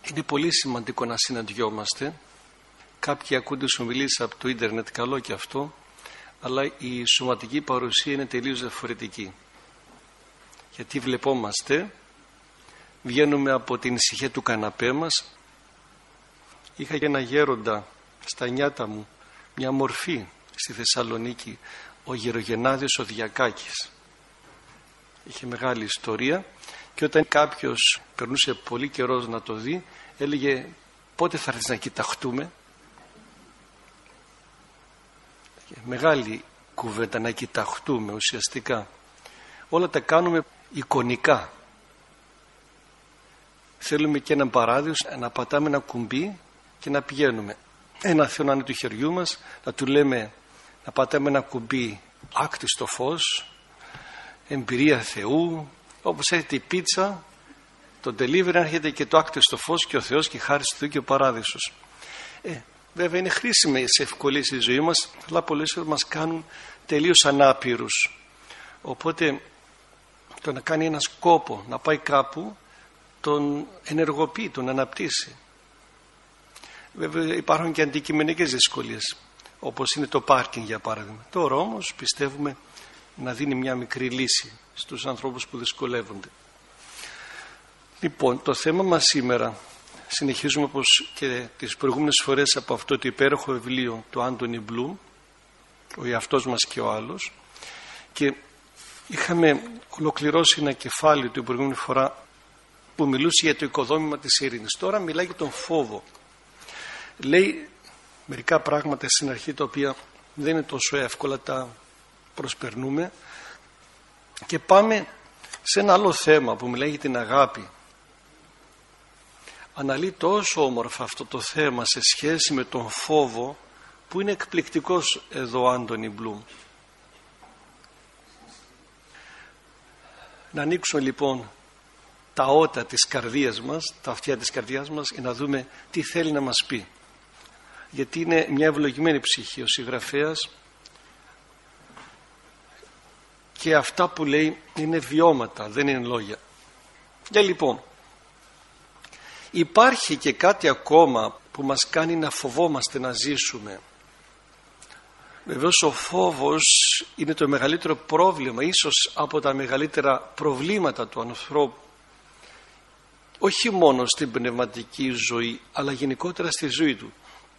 Είναι πολύ σημαντικό να συναντιόμαστε. Κάποιοι ακούνται τις ομιλίες από το ίντερνετ, καλό και αυτό, αλλά η σωματική παρουσία είναι τελείως διαφορετική. Γιατί βλεπόμαστε, βγαίνουμε από την ησυχία του καναπέ μας. Είχα και ένα γέροντα στα νιάτα μου, μια μορφή στη Θεσσαλονίκη, ο Γερογεννάδιος ο Διακάκης. Είχε μεγάλη ιστορία και όταν κάποιος περνούσε πολύ καιρός να το δει, έλεγε πότε θα έρθεις να κοιταχτούμε. Μεγάλη κουβέντα, να κοιταχτούμε ουσιαστικά. Όλα τα κάνουμε εικονικά. Θέλουμε και έναν παράδεισο, να πατάμε ένα κουμπί και να πηγαίνουμε. Ένα Θεό να είναι του χεριού μας, να του λέμε να πατάμε ένα κουμπί άκτιστο φως, εμπειρία Θεού, όπως έρχεται η πίτσα, το delivery έρχεται και το άκτιστο φως και ο Θεός και η χάρις του Θεού και ο παράδεισος. Βέβαια είναι χρήσιμες ευκολίες στη ζωή μας, αλλά πολλές φορές μας κάνουν τελείως ανάπηρους. Οπότε το να κάνει ένας κόπο να πάει κάπου, τον ενεργοποιεί, τον αναπτύσσει. Βέβαια υπάρχουν και αντικειμενικές δυσκολίες, όπως είναι το πάρκινγκ για παράδειγμα. Τώρα όμως πιστεύουμε να δίνει μια μικρή λύση στους ανθρώπους που δυσκολεύονται. Λοιπόν, το θέμα μας σήμερα, συνεχίζουμε όπως και τις προηγούμενες φορές από αυτό το υπέροχο βιβλίο του Άντονι Μπλουμ, ο εαυτός μας και ο άλλος, και είχαμε ολοκληρώσει ένα κεφάλαιο την προηγούμενη φορά που μιλούσε για το οικοδόμημα της ειρήνης. Τώρα μιλάει για τον φόβο. Λέει μερικά πράγματα στην αρχή τα οποία δεν είναι τόσο εύκολα, τα προσπερνούμε και πάμε σε ένα άλλο θέμα που μιλάει για την αγάπη. Αναλύει τόσο όμορφα αυτό το θέμα σε σχέση με τον φόβο που είναι εκπληκτικός εδώ ο Άντονι Μπλουμ. Να ανοίξουμε λοιπόν τα ότα της καρδίας μας, τα αυτιά της καρδιάς μας, για να δούμε τι θέλει να μας πει. Γιατί είναι μια ευλογημένη ψυχή ο συγγραφέας και αυτά που λέει είναι βιώματα, δεν είναι λόγια. Και λοιπόν, υπάρχει και κάτι ακόμα που μας κάνει να φοβόμαστε να ζήσουμε. Βεβαίως ο φόβος είναι το μεγαλύτερο πρόβλημα, ίσως από τα μεγαλύτερα προβλήματα του ανθρώπου. Όχι μόνο στην πνευματική ζωή, αλλά γενικότερα στη ζωή του.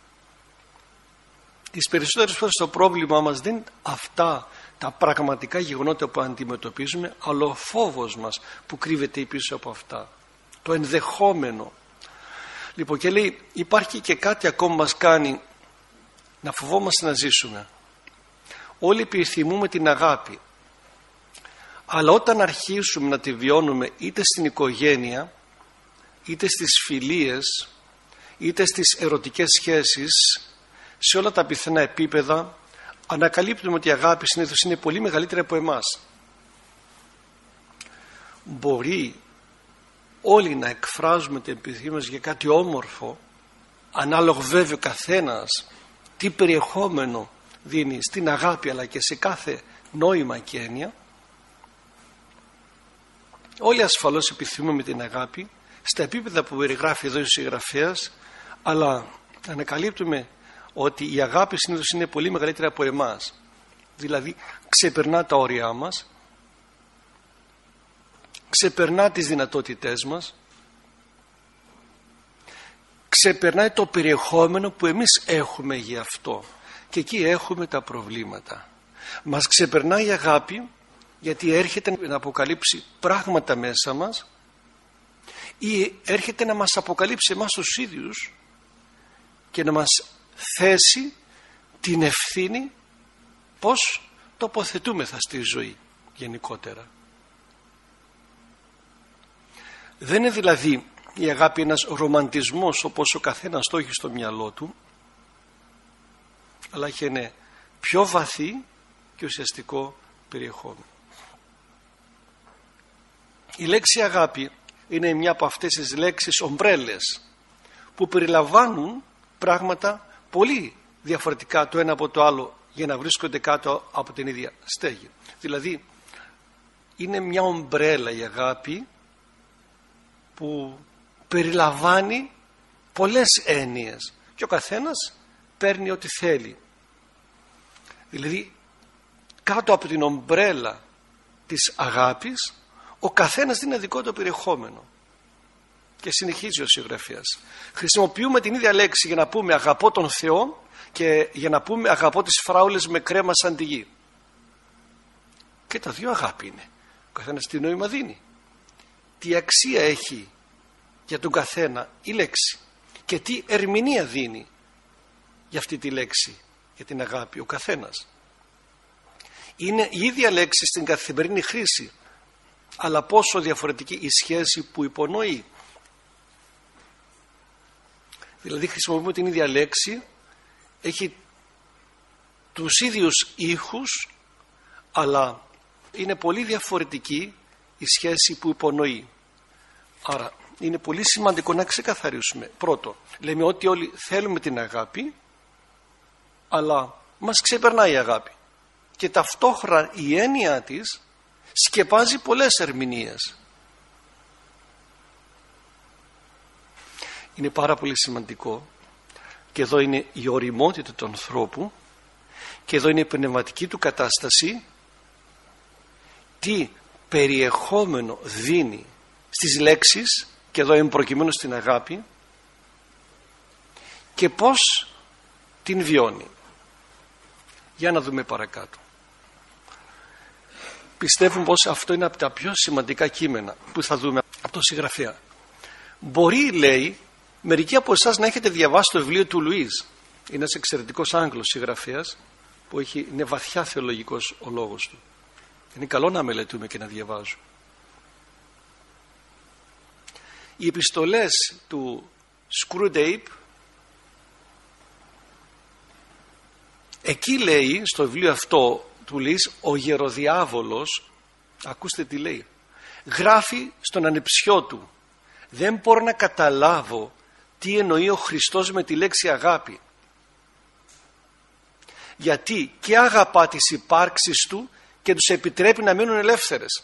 Τις περισσότερες φορές το πρόβλημα μας δεν είναι αυτά τα πραγματικά γεγονότα που αντιμετωπίζουμε, αλλά ο φόβος μας που κρύβεται πίσω από αυτά. Το ενδεχόμενο. Λοιπόν, και λέει υπάρχει και κάτι ακόμα μας κάνει να φοβόμαστε να ζήσουμε. Όλοι επιθυμούμε την αγάπη. Αλλά όταν αρχίσουμε να τη βιώνουμε είτε στην οικογένεια, είτε στις φιλίες, είτε στις ερωτικές σχέσεις, σε όλα τα πιθανά επίπεδα, ανακαλύπτουμε ότι η αγάπη συνήθως είναι πολύ μεγαλύτερη από εμάς. Μπορεί όλοι να εκφράζουμε την επιθυμία μας για κάτι όμορφο, ανάλογο βέβαια ο καθένας τι περιεχόμενο δίνει στην αγάπη αλλά και σε κάθε νόημα και έννοια. Όλοι ασφαλώς επιθυμούμε την αγάπη στα επίπεδα που περιγράφει εδώ ο συγγραφέας, αλλά ανακαλύπτουμε ότι η αγάπη συνήθως είναι πολύ μεγαλύτερη από εμάς. Δηλαδή ξεπερνά τα όρια μας, ξεπερνά τις δυνατότητές μας, ξεπερνάει το περιεχόμενο που εμείς έχουμε γι' αυτό, και εκεί έχουμε τα προβλήματα. Μας ξεπερνάει η αγάπη γιατί έρχεται να αποκαλύψει πράγματα μέσα μας ή έρχεται να μας αποκαλύψει εμάς τους ίδιους και να μας θέσει την ευθύνη πώς τοποθετούμεθα στη ζωή γενικότερα. Δεν είναι δηλαδή η αγάπη ένας ρομαντισμός όπως ο καθένας το έχει στο μυαλό του, αλλά και είναι πιο βαθύ και ουσιαστικό περιεχόμενο. Η λέξη αγάπη είναι μια από αυτές τις λέξεις ομπρέλες που περιλαμβάνουν πράγματα πολύ διαφορετικά το ένα από το άλλο για να βρίσκονται κάτω από την ίδια στέγη. Δηλαδή είναι μια ομπρέλα η αγάπη που περιλαμβάνει πολλές έννοιες και ο καθένας παίρνει ό,τι θέλει. Δηλαδή κάτω από την ομπρέλα της αγάπης ο καθένας δίνει δικό του περιεχόμενο. Και συνεχίζει ο συγγραφέας. Χρησιμοποιούμε την ίδια λέξη για να πούμε αγαπώ τον Θεό και για να πούμε αγαπώ τις φράουλες με κρέμα σαν τη γη. Και τα δύο αγάπη είναι. Ο καθένας τι νόημα δίνει. Τι αξία έχει για τον καθένα η λέξη. Και τι ερμηνεία δίνει για αυτή τη λέξη, για την αγάπη ο καθένας. Είναι η ίδια λέξη στην καθημερινή χρήση, αλλά πόσο διαφορετική η σχέση που υπονοεί. Δηλαδή χρησιμοποιούμε την ίδια λέξη, έχει τους ίδιους ήχους, αλλά είναι πολύ διαφορετική η σχέση που υπονοεί. Άρα είναι πολύ σημαντικό να ξεκαθαρίσουμε. Πρώτο, λέμε ότι όλοι θέλουμε την αγάπη, αλλά μας ξεπερνάει η αγάπη. Και ταυτόχρονα η έννοια της σκεπάζει πολλές ερμηνείες. Είναι πάρα πολύ σημαντικό, και εδώ είναι η ωριμότητα του ανθρώπου και εδώ είναι η πνευματική του κατάσταση, τι περιεχόμενο δίνει στις λέξεις, και εδώ είναι προκειμένου στην αγάπη, και πώς την βιώνει. Για να δούμε παρακάτω. Πιστεύουμε πως αυτό είναι από τα πιο σημαντικά κείμενα που θα δούμε από τον συγγραφέα. Μπορεί, λέει, μερικοί από εσάς να έχετε διαβάσει το βιβλίο του Λουίς. Είναι ένας εξαιρετικός Άγγλος συγγραφέας που είναι βαθιά θεολογικός ο λόγος του. Είναι καλό να μελετούμε και να διαβάζουμε. Οι επιστολές του Screwtape, εκεί λέει στο βιβλίο αυτό του Λουίς, ο γεροδιάβολος, ακούστε τι λέει, γράφει στον ανεψιό του, δεν μπορώ να καταλάβω τι εννοεί ο Χριστός με τη λέξη αγάπη, γιατί και αγαπά τις υπάρξεις του και τους επιτρέπει να μείνουν ελεύθερες.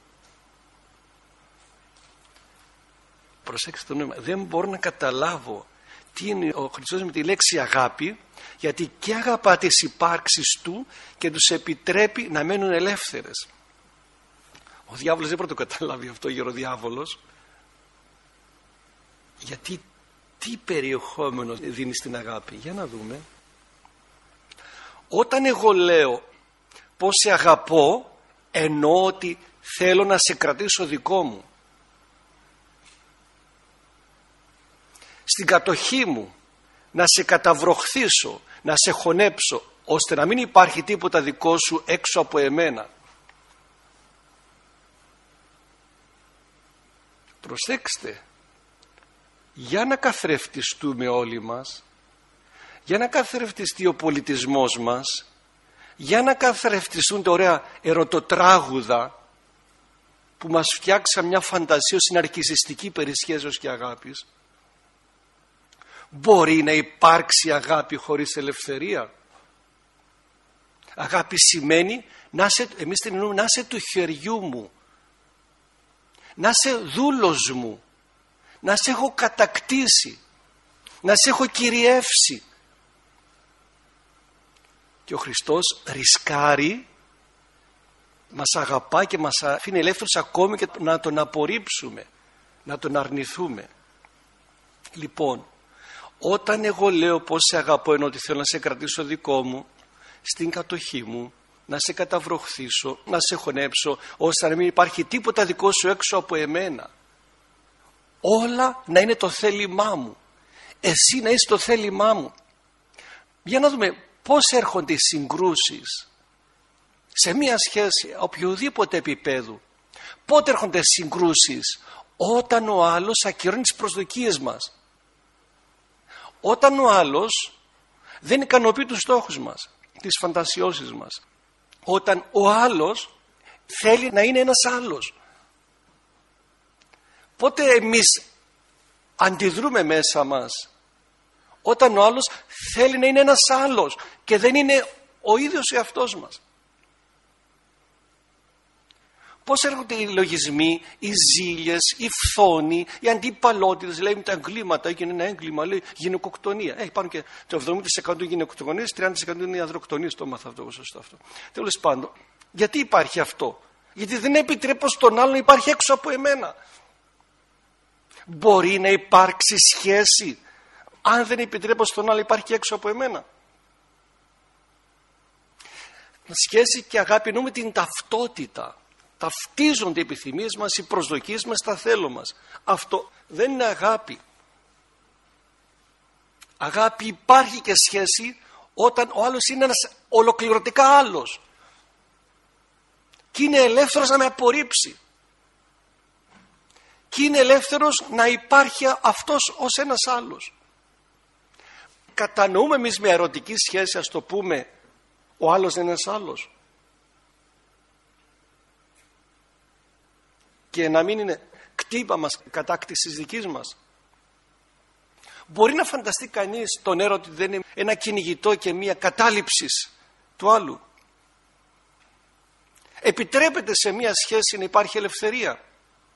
Προσέξτε το νόημα, δεν μπορώ να καταλάβω τι είναι ο Χριστός με τη λέξη αγάπη, γιατί και αγαπά τις υπάρξεις του και τους επιτρέπει να μένουν ελεύθερες. Ο διάβολος δεν μπορεί να το καταλάβει αυτό, ο γεροδιάβολος, γιατί τι περιεχόμενο δίνει στην αγάπη. Για να δούμε. Όταν εγώ λέω πως σε αγαπώ, εννοώ ότι θέλω να σε κρατήσω δικό μου. Στην κατοχή μου, να σε καταβροχθήσω, να σε χωνέψω, ώστε να μην υπάρχει τίποτα δικό σου έξω από εμένα. Προσέξτε, για να καθρεφτιστούμε όλοι μας, για να καθρεφτιστεί ο πολιτισμός μας, για να καθρεφτιστούν τα ωραία ερωτοτράγουδα που μας φτιάξαν μια φαντασία συναρκισιστική περί σχέσεως και αγάπης. Μπορεί να υπάρξει αγάπη χωρίς ελευθερία? Αγάπη σημαίνει εμείς την εννοούμε, να είσαι του χεριού μου, να είσαι δούλος μου, να σε έχω κατακτήσει, να σε έχω κυριεύσει. Και ο Χριστός ρισκάρει, μας αγαπά και μας αφήνει ελεύθερους ακόμη και να τον απορρίψουμε, να τον αρνηθούμε. Λοιπόν, όταν εγώ λέω πως σε αγαπώ, ενώ ότι θέλω να σε κρατήσω δικό μου, στην κατοχή μου, να σε καταβροχθήσω, να σε χωνέψω, ώστε να μην υπάρχει τίποτα δικό σου έξω από εμένα. Όλα να είναι το θέλημά μου. Εσύ να είσαι το θέλημά μου. Για να δούμε πώς έρχονται οι συγκρούσεις σε μία σχέση οποιοδήποτε επίπεδου. Πότε έρχονται συγκρούσεις? Όταν ο άλλος ακυρώνει τις προσδοκίες μας. Όταν ο άλλος δεν ικανοποιεί τους στόχους μας, τις φαντασιώσεις μας. Όταν ο άλλος θέλει να είναι ένας άλλος. Πότε εμείς αντιδρούμε μέσα μας? Όταν ο άλλος θέλει να είναι ένας άλλος και δεν είναι ο ίδιος εαυτός μας. Πώς έρχονται οι λογισμοί, οι ζήλιες, οι φθόνοι, οι αντιπαλότητες, λέει με τα εγκλήματα, έγινε ένα έγκλημα, λέει γυναικοκτονία. Υπάρχουν και το 70% γυναικοκτονίες, 30% είναι ανδροκτονίες, το μάθα αυτό, σωστό αυτό. Τέλος πάντων, γιατί υπάρχει αυτό? Γιατί δεν επιτρέπω στον άλλον να υπάρχει έξω από εμένα. Μπορεί να υπάρξει σχέση αν δεν επιτρέπω στον άλλο υπάρχει έξω από εμένα? Σχέση και αγάπη εννοούμε την ταυτότητα. Ταυτίζονται οι επιθυμίες μας, οι προσδοκίες μας, τα θέλω μας. Αυτό δεν είναι αγάπη. Αγάπη υπάρχει και σχέση όταν ο άλλος είναι ένας ολοκληρωτικά άλλος και είναι ελεύθερος να με απορρίψει και είναι ελεύθερος να υπάρχει αυτός ως ένας άλλος. Κατανοούμε εμείς με ερωτική σχέση, ας το πούμε, ο άλλος είναι ένας άλλος και να μην είναι κτύπα μας, κατάκτησης δικής μας? Μπορεί να φανταστεί κανείς τον έρωτη ότι δεν είναι ένα κυνηγητό και μια κατάληψη του άλλου? Επιτρέπεται σε μια σχέση να υπάρχει ελευθερία?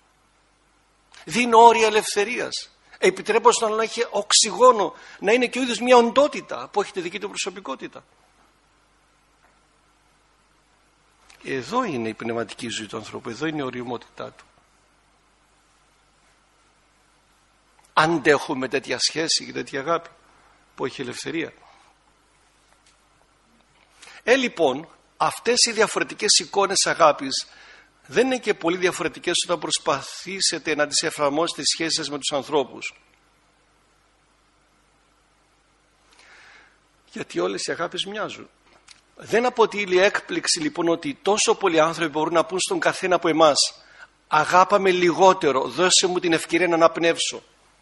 Δίνω όρια ελευθερίας? Επιτρέπω στον άλλο να έχει οξυγόνο, να είναι και ο ίδιος μια οντότητα που έχει τη δική του προσωπικότητα? Εδώ είναι η πνευματική ζωή του ανθρώπου, εδώ είναι η οριμότητά του. Αντέχουμε τέτοια σχέση και τέτοια αγάπη που έχει ελευθερία? Λοιπόν, αυτές οι διαφορετικές εικόνες αγάπης δεν είναι και πολύ διαφορετικές όταν προσπαθήσετε να τις εφαρμόσετε στις σχέσεις σας με τους ανθρώπους. Γιατί όλες οι αγάπες μοιάζουν. Δεν αποτελεί έκπληξη λοιπόν ότι τόσο πολλοί άνθρωποι μπορούν να πούν στον καθένα από εμάς: αγάπαμε λιγότερο, δώσε μου την ευκαιρία να αναπνεύσω.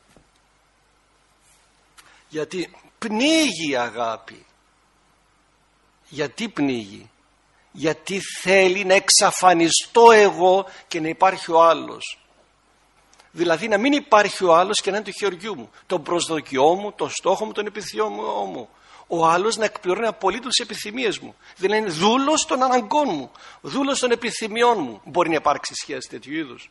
Γιατί πνίγει η αγάπη. Γιατί πνίγει? Γιατί θέλει να εξαφανιστώ εγώ και να υπάρχει ο άλλος. Δηλαδή να μην υπάρχει ο άλλος και να είναι το χεριού μου, τον προσδοκιό μου, τον στόχο μου, τον επιθυμιό μου. Ο άλλος να εκπληρώνει απολύτως τις επιθυμίες μου. Δηλαδή είναι δούλος των αναγκών μου, δούλος των επιθυμιών μου. Μπορεί να υπάρξει σχέση τέτοιου είδους?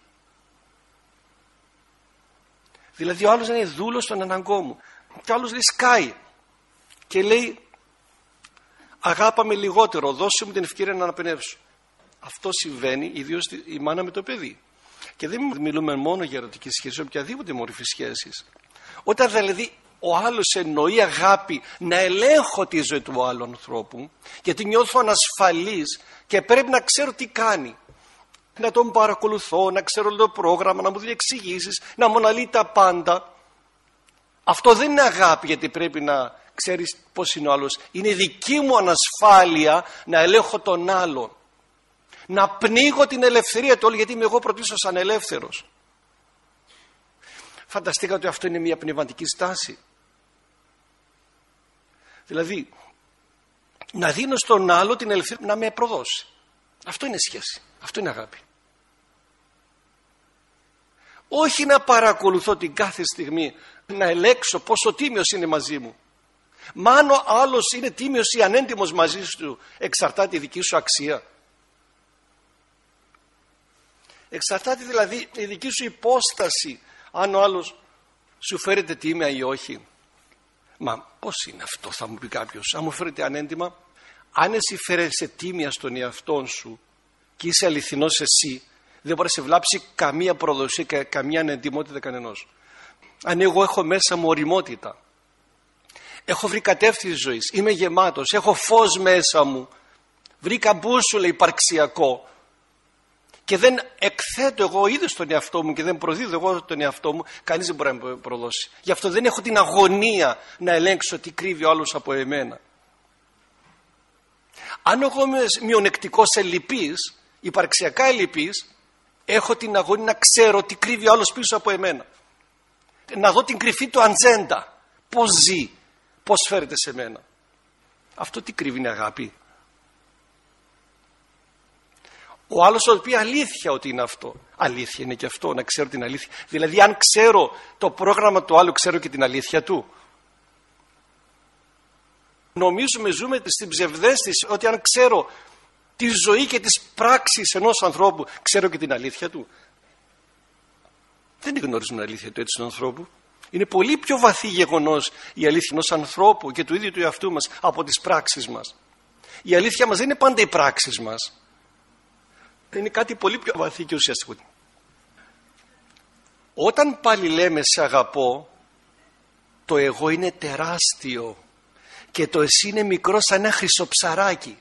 Δηλαδή ο άλλος να είναι δούλος των αναγκών μου. Και ο άλλος λέει σκάει και λέει αγάπαμε λιγότερο, δώσε μου την ευκαιρία να αναπνεύσω. Αυτό συμβαίνει ιδίως η μάνα με το παιδί. Και δεν μιλούμε μόνο για ερωτική σχέση, οποιαδήποτε μορφή σχέσης. Όταν δηλαδή ο άλλος εννοεί αγάπη, να ελέγχω τη ζωή του άλλου ανθρώπου, γιατί νιώθω ανασφαλής και πρέπει να ξέρω τι κάνει. Να τον παρακολουθώ, να ξέρω το πρόγραμμα, να μου δίνει εξηγήσεις, να μου αναλύει τα πάντα. Αυτό δεν είναι αγάπη, γιατί πρέπει να ξέρεις πώς είναι ο άλλος. Είναι δική μου ανασφάλεια να ελέγχω τον άλλον. Να πνίγω την ελευθερία του άλλου, γιατί είμαι εγώ πρωτίστως ανελεύθερος. Φανταστήκατε ότι αυτό είναι μια πνευματική στάση? Δηλαδή να δίνω στον άλλο την ελευθερία να με προδώσει. Αυτό είναι σχέση, αυτό είναι αγάπη. Όχι να παρακολουθώ την κάθε στιγμή, να ελέγξω πόσο τίμιος είναι μαζί μου. Μα αν ο άλλος είναι τίμιος ή ανέντιμος μαζί σου, εξαρτάται η δική σου αξία. Εξαρτάται δηλαδή η δική σου υπόσταση, αν ο άλλος σου φέρεται τίμια ή όχι. Μα πώς είναι αυτό, θα μου πει κάποιος? Αν μου φέρεται ανέντιμα, αν εσύ φέρεσαι τίμια στον εαυτόν σου και είσαι αληθινός εσύ, δεν μπορεί να σε βλάψει καμία προδοσία, καμία ανεντιμότητα κανενός. Αν εγώ έχω μέσα μου ωριμότητα, έχω βρει κατεύθυνση ζωής, είμαι γεμάτος, έχω φως μέσα μου, βρήκα μπούσουλα υπαρξιακό και δεν εκθέτω εγώ ήδη στον εαυτό μου και δεν προδίδω εγώ τον εαυτό μου, κανείς δεν μπορεί να με προδώσει. Γι' αυτό δεν έχω την αγωνία να ελέγξω τι κρύβει ο άλλος από εμένα. Αν εγώ είμαι μειονεκτικός ελλειπής, υπαρξιακά ελλειπής, έχω την αγωνία να ξέρω τι κρύβει ο άλλος πίσω από εμένα. Να δω την κρυφή του ατζέντα. Πώς ζει, πώς φέρεται σε μένα. Αυτό τι κρύβει? Είναι αγάπη? Ο άλλος θα πει αλήθεια ότι είναι αυτό. Αλήθεια είναι και αυτό, να ξέρω την αλήθεια. Δηλαδή αν ξέρω το πρόγραμμα του άλλου, ξέρω και την αλήθεια του. Νομίζουμε, ζούμε στην ψευδαίσθηση ότι αν ξέρω τη ζωή και τις πράξεις ενός ανθρώπου, ξέρω και την αλήθεια του. Δεν γνωρίζουμε την αλήθεια του έτσι του ανθρώπου. Είναι πολύ πιο βαθύ γεγονός η αλήθεια ενός ανθρώπου και του ίδιου του εαυτού μας από τις πράξεις μας. Η αλήθεια μας δεν είναι πάντα οι πράξεις μας. Είναι κάτι πολύ πιο βαθύ και ουσιαστικό. Όταν πάλι λέμε σε αγαπώ, το εγώ είναι τεράστιο και το εσύ είναι μικρό σαν ένα χρυσοψαράκι.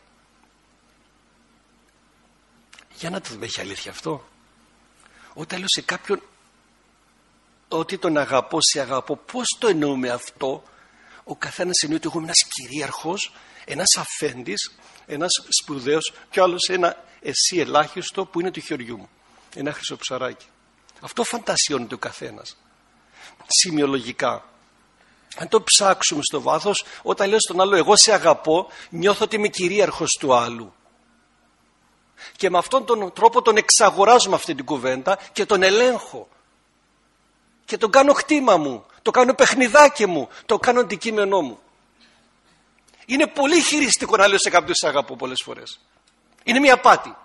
Για να το δούμε, έχει αλήθεια αυτό? Όταν λέω σε κάποιον ότι τον αγαπώ, σε αγαπώ, πώς το εννοούμε αυτό? Ο καθένας εννοεί ότι εγώ είμαι ένας κυρίαρχος, ένας αφέντης, ένας σπουδαίος και ο άλλος ένα εσύ ελάχιστο που είναι του χεριού μου. Ένα χρυσοψαράκι. Αυτό φαντασιώνεται ο καθένας. Σημειολογικά. Αν το ψάξουμε στο βάθος, όταν λέω στον άλλο εγώ σε αγαπώ, νιώθω ότι είμαι κυρίαρχος του άλλου. Και με αυτόν τον τρόπο τον εξαγοράζω αυτή την κουβέντα και τον ελέγχω. Και τον κάνω χτήμα μου, το κάνω παιχνιδάκι μου, το κάνω αντικείμενό μου. Είναι πολύ χειριστικό να λέω σε κάποιον σε αγαπώ πολλές φορές. Είναι μια απάτη.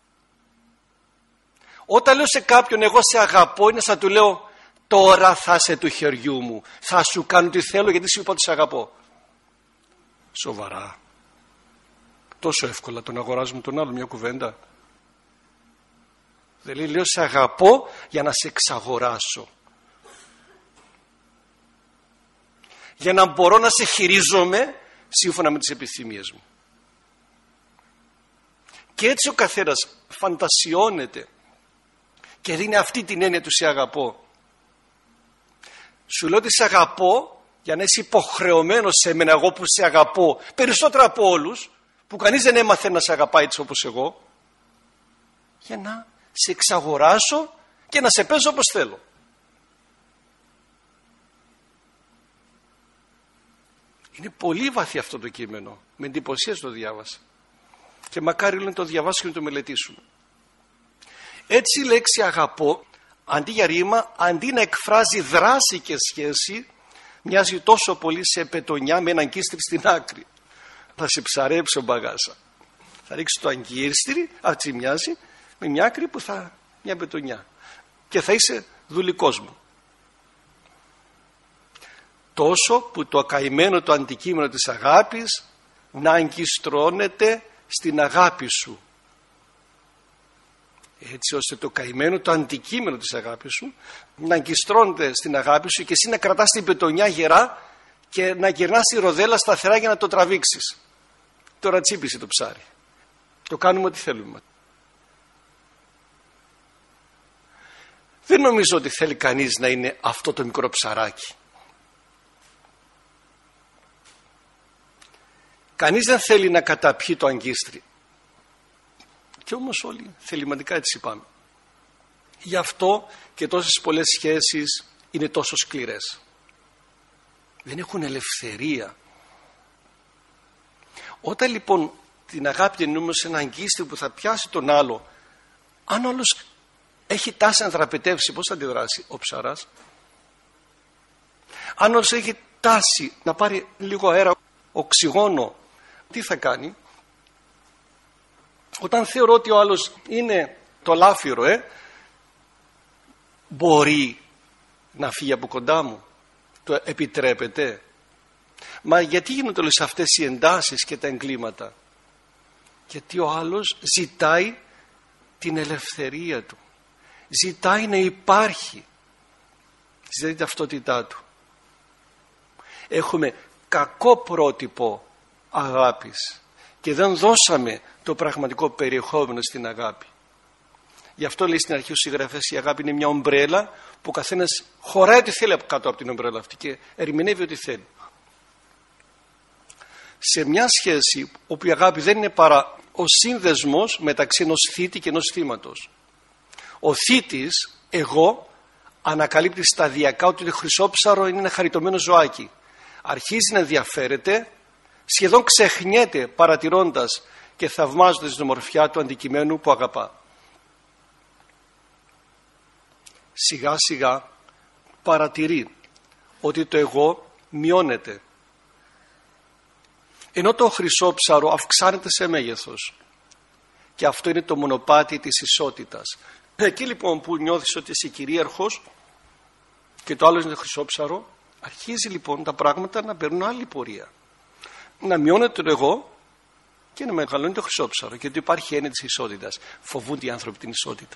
Όταν λέω σε κάποιον εγώ σε αγαπώ, είναι σαν του λέω τώρα θα είσαι του χεριού μου, θα σου κάνω τι θέλω γιατί σου είπα ότι σε αγαπώ. Σοβαρά? Τόσο εύκολα τον αγοράζουμε τον άλλο μια κουβέντα? Δηλαδή λέω σε αγαπώ για να σε εξαγοράσω. Για να μπορώ να σε χειρίζομαι σύμφωνα με τις επιθυμίες μου. Και έτσι ο καθένας φαντασιώνεται και δίνει αυτή την έννοια του σε αγαπώ. Σου λέω ότι σε αγαπώ για να είσαι υποχρεωμένος σε μένα, εγώ που σε αγαπώ περισσότερα από όλους, που κανείς δεν έμαθε να σε αγαπάει έτσι όπως εγώ, για να σε εξαγοράσω και να σε παίζω όπως θέλω. Είναι πολύ βαθύ αυτό το κείμενο. Με εντυπωσίασε το διάβασα. Και μακάρι να το διαβάσω και να το μελετήσουμε. Έτσι η λέξη αγαπώ, αντί για ρήμα, αντί να εκφράζει δράση και σχέση, μοιάζει τόσο πολύ σε πετονιά με έναν κύστρι στην άκρη. Θα σε ψαρέψω μπαγάσα. Θα ρίξει το αγκίστρι, έτσι μοιάζει, με μια άκρη που θα, μια πετονιά. Και θα είσαι δουλικός μου. Τόσο που το καημένο το αντικείμενο της αγάπης να αγκιστρώνεται στην αγάπη σου. Έτσι ώστε το καημένο το αντικείμενο της αγάπης σου να αγκιστρώνεται στην αγάπη σου και εσύ να κρατάς την πετονιά γερά και να γυρνάς τη ροδέλα σταθερά για να το τραβήξεις. Τώρα τσίπησε το ψάρι. Το κάνουμε ό,τι θέλουμε. Δεν νομίζω ότι θέλει κανείς να είναι αυτό το μικρό ψαράκι. Κανείς δεν θέλει να καταπιεί το αγκίστρι. Και όμως όλοι θεληματικά έτσι πάμε. Γι' αυτό και τόσες πολλές σχέσεις είναι τόσο σκληρές. Δεν έχουν ελευθερία. Όταν λοιπόν την αγάπη την εννοούμε σε ένα αγκίστρι που θα πιάσει τον άλλο, αν όλος έχει τάση να δραπετεύσει, πώς θα αντιδράσει ο ψαράς? Αν όλος έχει τάση να πάρει λίγο αέρα, οξυγόνο, τι θα κάνει? Όταν θεωρώ ότι ο άλλος είναι το λάφυρο, μπορεί να φύγει από κοντά μου? Το επιτρέπεται? Μα γιατί γίνονται όλες αυτές οι εντάσεις και τα εγκλήματα? Γιατί ο άλλος ζητάει την ελευθερία του. Ζητάει να υπάρχει. Ζητάει την ταυτότητά του. Έχουμε κακό πρότυπο αγάπης και δεν δώσαμε το πραγματικό περιεχόμενο στην αγάπη. Γι' αυτό λέει στην αρχή ο συγγραφέας, η αγάπη είναι μια ομπρέλα που ο καθένας χωράει ό,τι θέλει κάτω από την ομπρέλα αυτή και ερμηνεύει ό,τι θέλει. Σε μια σχέση όπου η αγάπη δεν είναι παρά ο σύνδεσμος μεταξύ ενός θήτη και ενός θύματος. Ο θήτης, εγώ, ανακαλύπτει σταδιακά ότι το χρυσόψαρο είναι ένα χαριτωμένο ζωάκι. Αρχίζει να ενδιαφέρεται, σχεδόν ξεχνιέται παρατηρώντας και θαυμάζοντας την ομορφιά του αντικειμένου που αγαπά. Σιγά σιγά παρατηρεί ότι το εγώ μειώνεται, ενώ το χρυσόψαρο αυξάνεται σε μέγεθος. Και αυτό είναι το μονοπάτι της ισότητας. Εκεί λοιπόν που νιώθεις ότι είσαι κυρίαρχος και το άλλο είναι χρυσόψαρο, αρχίζει λοιπόν τα πράγματα να παίρνουν άλλη πορεία. Να μειώνεται το εγώ και να μεγαλώνει το χρυσόψαρο. Γιατί υπάρχει έννοια της ισότητας. Φοβούνται οι άνθρωποι την ισότητα.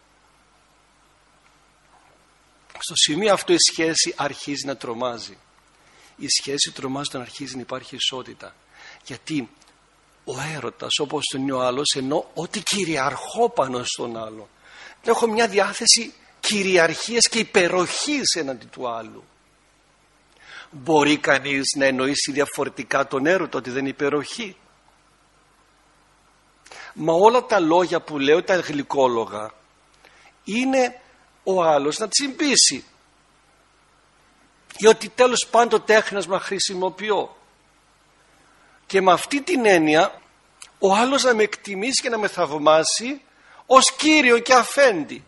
Στο σημείο αυτό η σχέση αρχίζει να τρομάζει. Η σχέση τρομάζει όταν αρχίζει να υπάρχει ισότητα. Γιατί ο έρωτας, όπως τον είναι ο άλλος, ενώ ότι κυριαρχώ πάνω στον άλλο. Έχω μια διάθεση κυριαρχίας και υπεροχής έναντι του άλλου. Μπορεί κανείς να εννοήσει διαφορετικά τον έρωτα, ότι δεν είναι υπεροχή? Μα όλα τα λόγια που λέω, τα γλυκόλογα, είναι ο άλλος να τσιμπήσει. Ή ότι τέλος πάντων τέχνασμα χρησιμοποιώ. Και με αυτή την έννοια ο άλλος να με εκτιμήσει και να με θαυμάσει ως κύριο και αφέντη.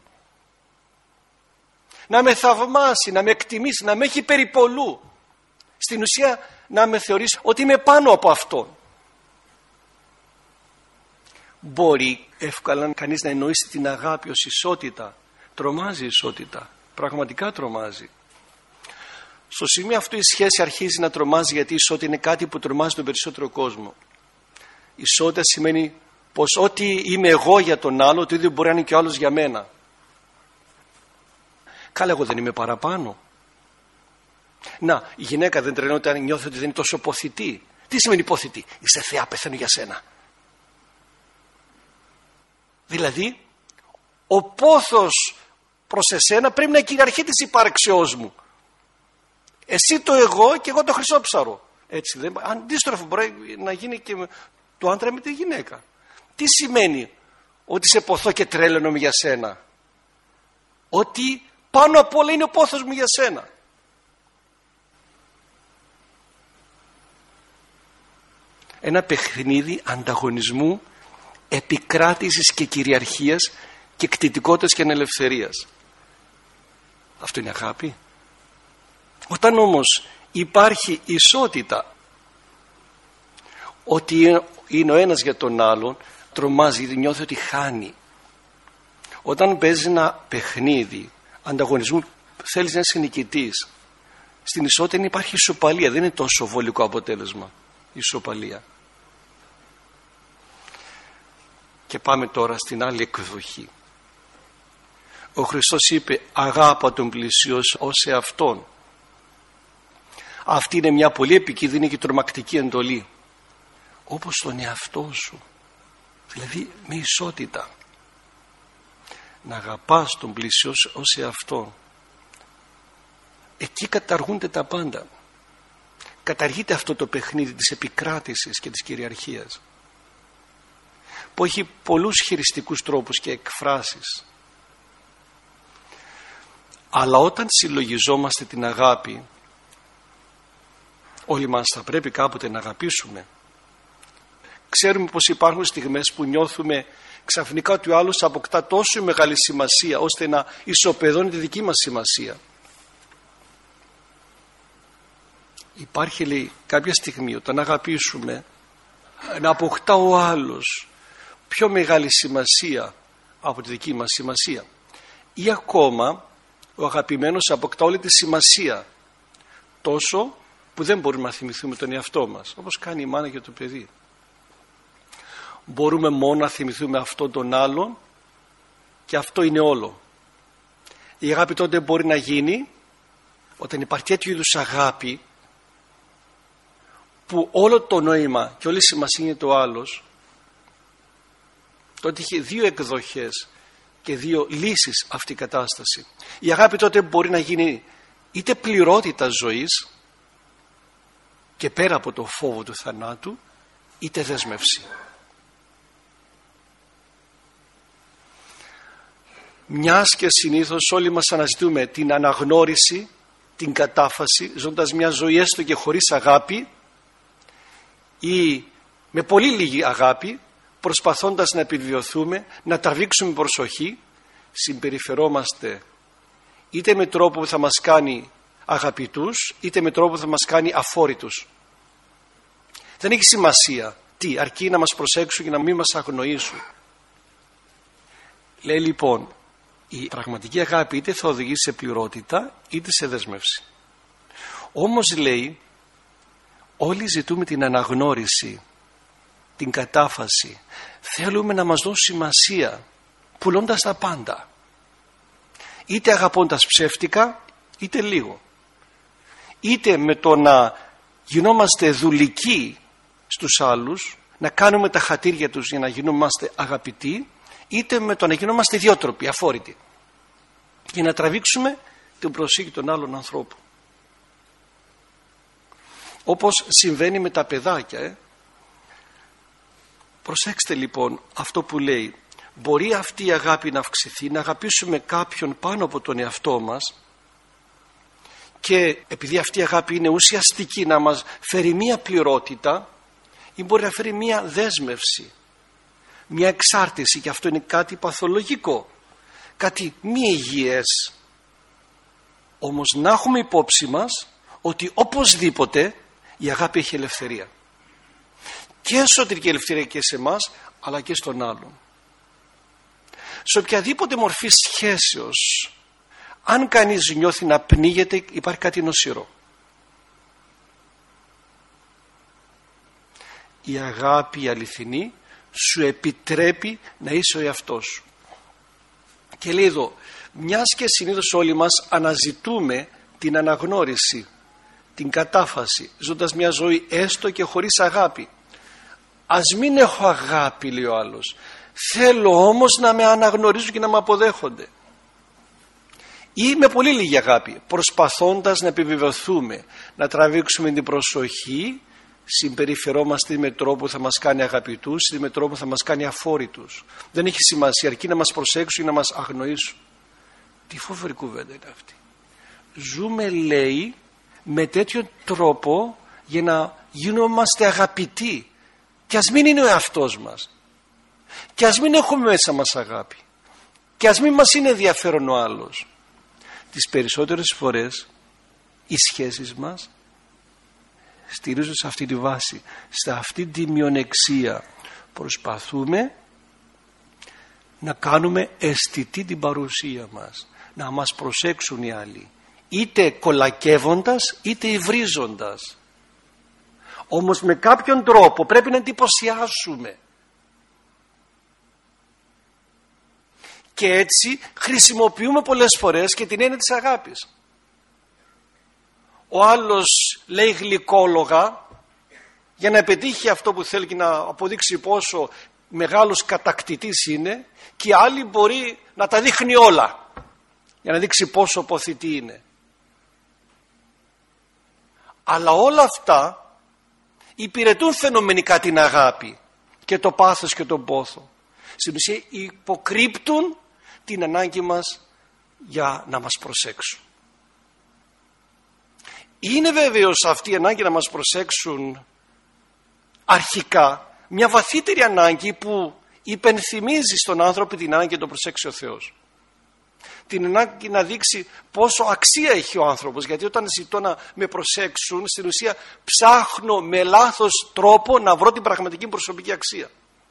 Να με θαυμάσει, να με εκτιμήσει, να με έχει περιπολού. Στην ουσία να με θεωρήσει ότι είμαι πάνω από αυτόν. Μπορεί εύκολα κανείς να εννοήσει την αγάπη ως ισότητα. Τρομάζει η ισότητα. Πραγματικά τρομάζει. Στο σημείο αυτό η σχέση αρχίζει να τρομάζει, γιατί η ισότητα είναι κάτι που τρομάζει τον περισσότερο κόσμο. Η ισότητα σημαίνει πως ό,τι είμαι εγώ για τον άλλο, το ίδιο μπορεί να είναι και ο άλλος για μένα. Καλά, εγώ δεν είμαι παραπάνω. Να, η γυναίκα δεν τρελαίνεται αν νιώθει ότι δεν είναι τόσο ποθητή. Τι σημαίνει υποθητή? Είσαι θεά, πεθαίνω για σένα. Δηλαδή, ο πόθος προς εσένα πρέπει να κυριαρχεί της υπάρξεώς μου. Εσύ το εγώ και εγώ το χρυσόψαρο. Έτσι δεν? Αντίστροφο μπορεί να γίνει και το άντρα με τη γυναίκα. Τι σημαίνει ότι σε ποθώ και τρέλαινομαι για σένα? Ότι πάνω απ' όλα είναι ο πόθος μου για σένα. Ένα παιχνίδι ανταγωνισμού, επικράτησης και κυριαρχίας και κτητικότητας και ανελευθερίας. Αυτό είναι αγάπη? Όταν όμως υπάρχει ισότητα, ότι είναι ο ένας για τον άλλον, τρομάζει γιατί νιώθει ότι χάνει. Όταν παίζει ένα παιχνίδι ανταγωνισμού, θέλεις να είσαι νικητής. Στην ισότητα υπάρχει ισοπαλία, δεν είναι τόσο βολικό αποτέλεσμα η ισοπαλία. Και πάμε τώρα στην άλλη εκδοχή. Ο Χριστός είπε αγάπα τον πλησίον ως εαυτόν. Αυτή είναι μια πολύ επικίνδυνη και τρομακτική εντολή. Όπως τον εαυτό σου. Δηλαδή με ισότητα. Να αγαπάς τον πλησίον ως εαυτόν. Εκεί καταργούνται τα πάντα. Καταργείται αυτό το παιχνίδι της επικράτησης και της κυριαρχίας, που έχει πολλούς χειριστικούς τρόπους και εκφράσεις. Αλλά όταν συλλογιζόμαστε την αγάπη, όλοι μας θα πρέπει κάποτε να αγαπήσουμε. Ξέρουμε πως υπάρχουν στιγμές που νιώθουμε ξαφνικά ότι ο άλλος αποκτά τόσο μεγάλη σημασία ώστε να ισοπεδώνει τη δική μας σημασία. Υπάρχει, λέει, κάποια στιγμή όταν αγαπήσουμε να αποκτά ο άλλος πιο μεγάλη σημασία από τη δική μας σημασία, ή ακόμα ο αγαπημένος αποκτά όλη τη σημασία τόσο που δεν μπορούμε να θυμηθούμε τον εαυτό μας, όπως κάνει η μάνα για το παιδί. Μπορούμε μόνο να θυμηθούμε αυτόν τον άλλον και αυτό είναι όλο. Η αγάπη τότε μπορεί να γίνει όταν υπάρχει τέτοιου είδους αγάπη που όλο το νόημα και όλη η σημασία είναι το άλλος. Τότε είχε δύο εκδοχές και δύο λύσεις αυτή η κατάσταση. Η αγάπη τότε μπορεί να γίνει είτε πληρότητα ζωής και πέρα από το φόβο του θανάτου, είτε δέσμευση. Μιας και συνήθως όλοι μας αναζητούμε την αναγνώριση, την κατάφαση, ζώντας μια ζωή έστω και χωρίς αγάπη ή με πολύ λίγη αγάπη, προσπαθώντας να επιβιωθούμε, να τραβήξουμε προσοχή, συμπεριφερόμαστε είτε με τρόπο που θα μας κάνει αγαπητούς, είτε με τρόπο που θα μας κάνει αφόρητους. Δεν έχει σημασία τι, αρκεί να μας προσέξουν και να μην μας αγνοήσουν. Λέει λοιπόν, η πραγματική αγάπη είτε θα οδηγήσει σε πληρότητα είτε σε δέσμευση. Όμως λέει, όλοι ζητούμε την αναγνώριση, την κατάφαση. Θέλουμε να μας δώσει σημασία, πουλώντας τα πάντα. Είτε αγαπώντας ψεύτικα, είτε λίγο. Είτε με το να γινόμαστε δουλικοί στους άλλους, να κάνουμε τα χατήρια τους για να γινόμαστε αγαπητοί, είτε με το να γινόμαστε ιδιότροποι, αφόρητοι, για να τραβήξουμε την προσοχή των άλλων ανθρώπων. Όπως συμβαίνει με τα παιδάκια. Προσέξτε λοιπόν αυτό που λέει. Μπορεί αυτή η αγάπη να αυξηθεί, να αγαπήσουμε κάποιον πάνω από τον εαυτό μας, και επειδή αυτή η αγάπη είναι ουσιαστική να μας φέρει μία πληρότητα, ή μπορεί να φέρει μία δέσμευση, μία εξάρτηση, και αυτό είναι κάτι παθολογικό, κάτι μη υγιές. Όμως να έχουμε υπόψη μας ότι οπωσδήποτε η αγάπη έχει ελευθερία, και εσωτερική ελευθερία και σε εμάς αλλά και στον άλλον. Σε οποιαδήποτε μορφή σχέσεως, αν κανείς νιώθει να πνίγεται, υπάρχει κάτι νοσηρό. Η αγάπη η αληθινή σου επιτρέπει να είσαι ο εαυτός σου. Και λέει εδώ, μιας και συνήθως όλοι μας αναζητούμε την αναγνώριση, την κατάφαση, ζώντας μια ζωή έστω και χωρίς αγάπη. Ας μην έχω αγάπη, λέει ο άλλος, θέλω όμως να με αναγνωρίζουν και να με αποδέχονται. Ή με πολύ λίγη αγάπη, προσπαθώντας να επιβεβαιωθούμε, να τραβήξουμε την προσοχή, συμπεριφερόμαστε με τρόπο που θα μας κάνει αγαπητούς ή με τρόπο που θα μας κάνει αφόρητους. Δεν έχει σημασία, αρκεί να μας προσέξουν ή να μας αγνοήσουν. Τι φοβερή κουβέντα είναι αυτή. Ζούμε, λέει, με τέτοιο τρόπο για να γινόμαστε αγαπητοί, και ας μην είναι ο εαυτός μας, και ας μην έχουμε μέσα μας αγάπη, και ας μην μας είναι ενδιαφέρον ο άλλος. Τις περισσότερες φορές οι σχέσεις μας στηρίζονται σε αυτή τη βάση, σε αυτή τη μειονεξία. Προσπαθούμε να κάνουμε αισθητή την παρουσία μας, να μας προσέξουν οι άλλοι, είτε κολακεύοντας είτε υβρίζοντας. Όμως με κάποιον τρόπο πρέπει να εντυπωσιάσουμε. Και έτσι χρησιμοποιούμε πολλές φορές και την έννοια της αγάπης. Ο άλλος λέει γλυκόλογα για να πετύχει αυτό που θέλει και να αποδείξει πόσο μεγάλος κατακτητής είναι, και η άλλη μπορεί να τα δείχνει όλα για να δείξει πόσο ποθητή είναι. Αλλά όλα αυτά υπηρετούν φαινομενικά την αγάπη και το πάθος και τον πόθο. Στην ουσία υποκρύπτουν την ανάγκη μας για να μας προσέξουν. Είναι βέβαιος αυτή η ανάγκη να μας προσέξουν αρχικά μια βαθύτερη ανάγκη που υπενθυμίζει στον άνθρωπο την ανάγκη να τον προσέξει ο Θεός. Την ανάγκη να δείξει πόσο αξία έχει ο άνθρωπος, γιατί όταν ζητώ να με προσέξουν, στην ουσία ψάχνω με λάθος τρόπο να βρω την πραγματική προσωπική αξία.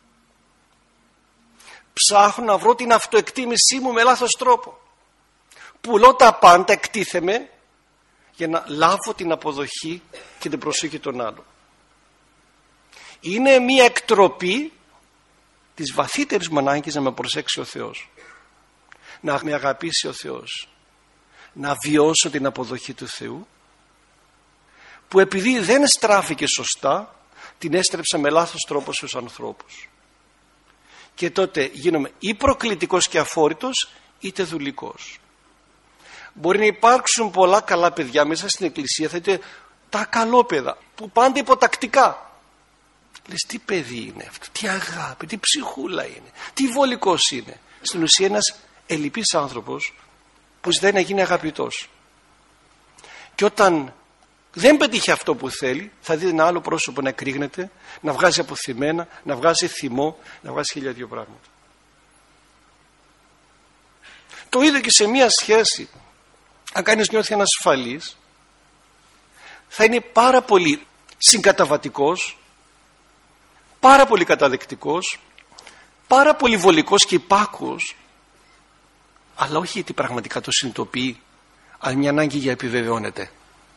Ψάχνω να βρω την αυτοεκτίμησή μου με λάθος τρόπο. Πουλώ τα πάντα, εκτίθεμαι για να λάβω την αποδοχή και την προσοχή των άλλων. Είναι μια εκτροπή της βαθύτερης μου ανάγκης να με προσέξει ο Θεός, να με αγαπήσει ο Θεός, να βιώσω την αποδοχή του Θεού, που επειδή δεν στράφηκε σωστά, την έστρεψα με λάθος τρόπο στους ανθρώπους. Και τότε γίνομαι ή προκλητικός και αφόρητος, είτε δουλικός. Μπορεί να υπάρξουν πολλά καλά παιδιά μέσα στην εκκλησία, θα είτε τα καλόπαιδα που πάντα υποτακτικά. Λες, τι παιδί είναι αυτό, τι αγάπη, τι ψυχούλα είναι, τι βολικός είναι. Στην ουσία ένας ελλειπής άνθρωπος που ζητάει να γίνει αγαπητός. Και όταν δεν πετύχει αυτό που θέλει, θα δει ένα άλλο πρόσωπο να εκρήγνεται, να βγάζει αποθυμένα, να βγάζει θυμό, να βγάζει χίλια δυο πράγματα. Το ίδιο και σε μια σχέση. Αν κανείς νιώθει ανασφαλής, θα είναι πάρα πολύ συγκαταβατικός, πάρα πολύ καταδεκτικός, πάρα πολύ βολικός και υπάκουος αλλά όχι γιατί πραγματικά το συνειδητοποιεί, αλλά μια ανάγκη για επιβεβαιώνεται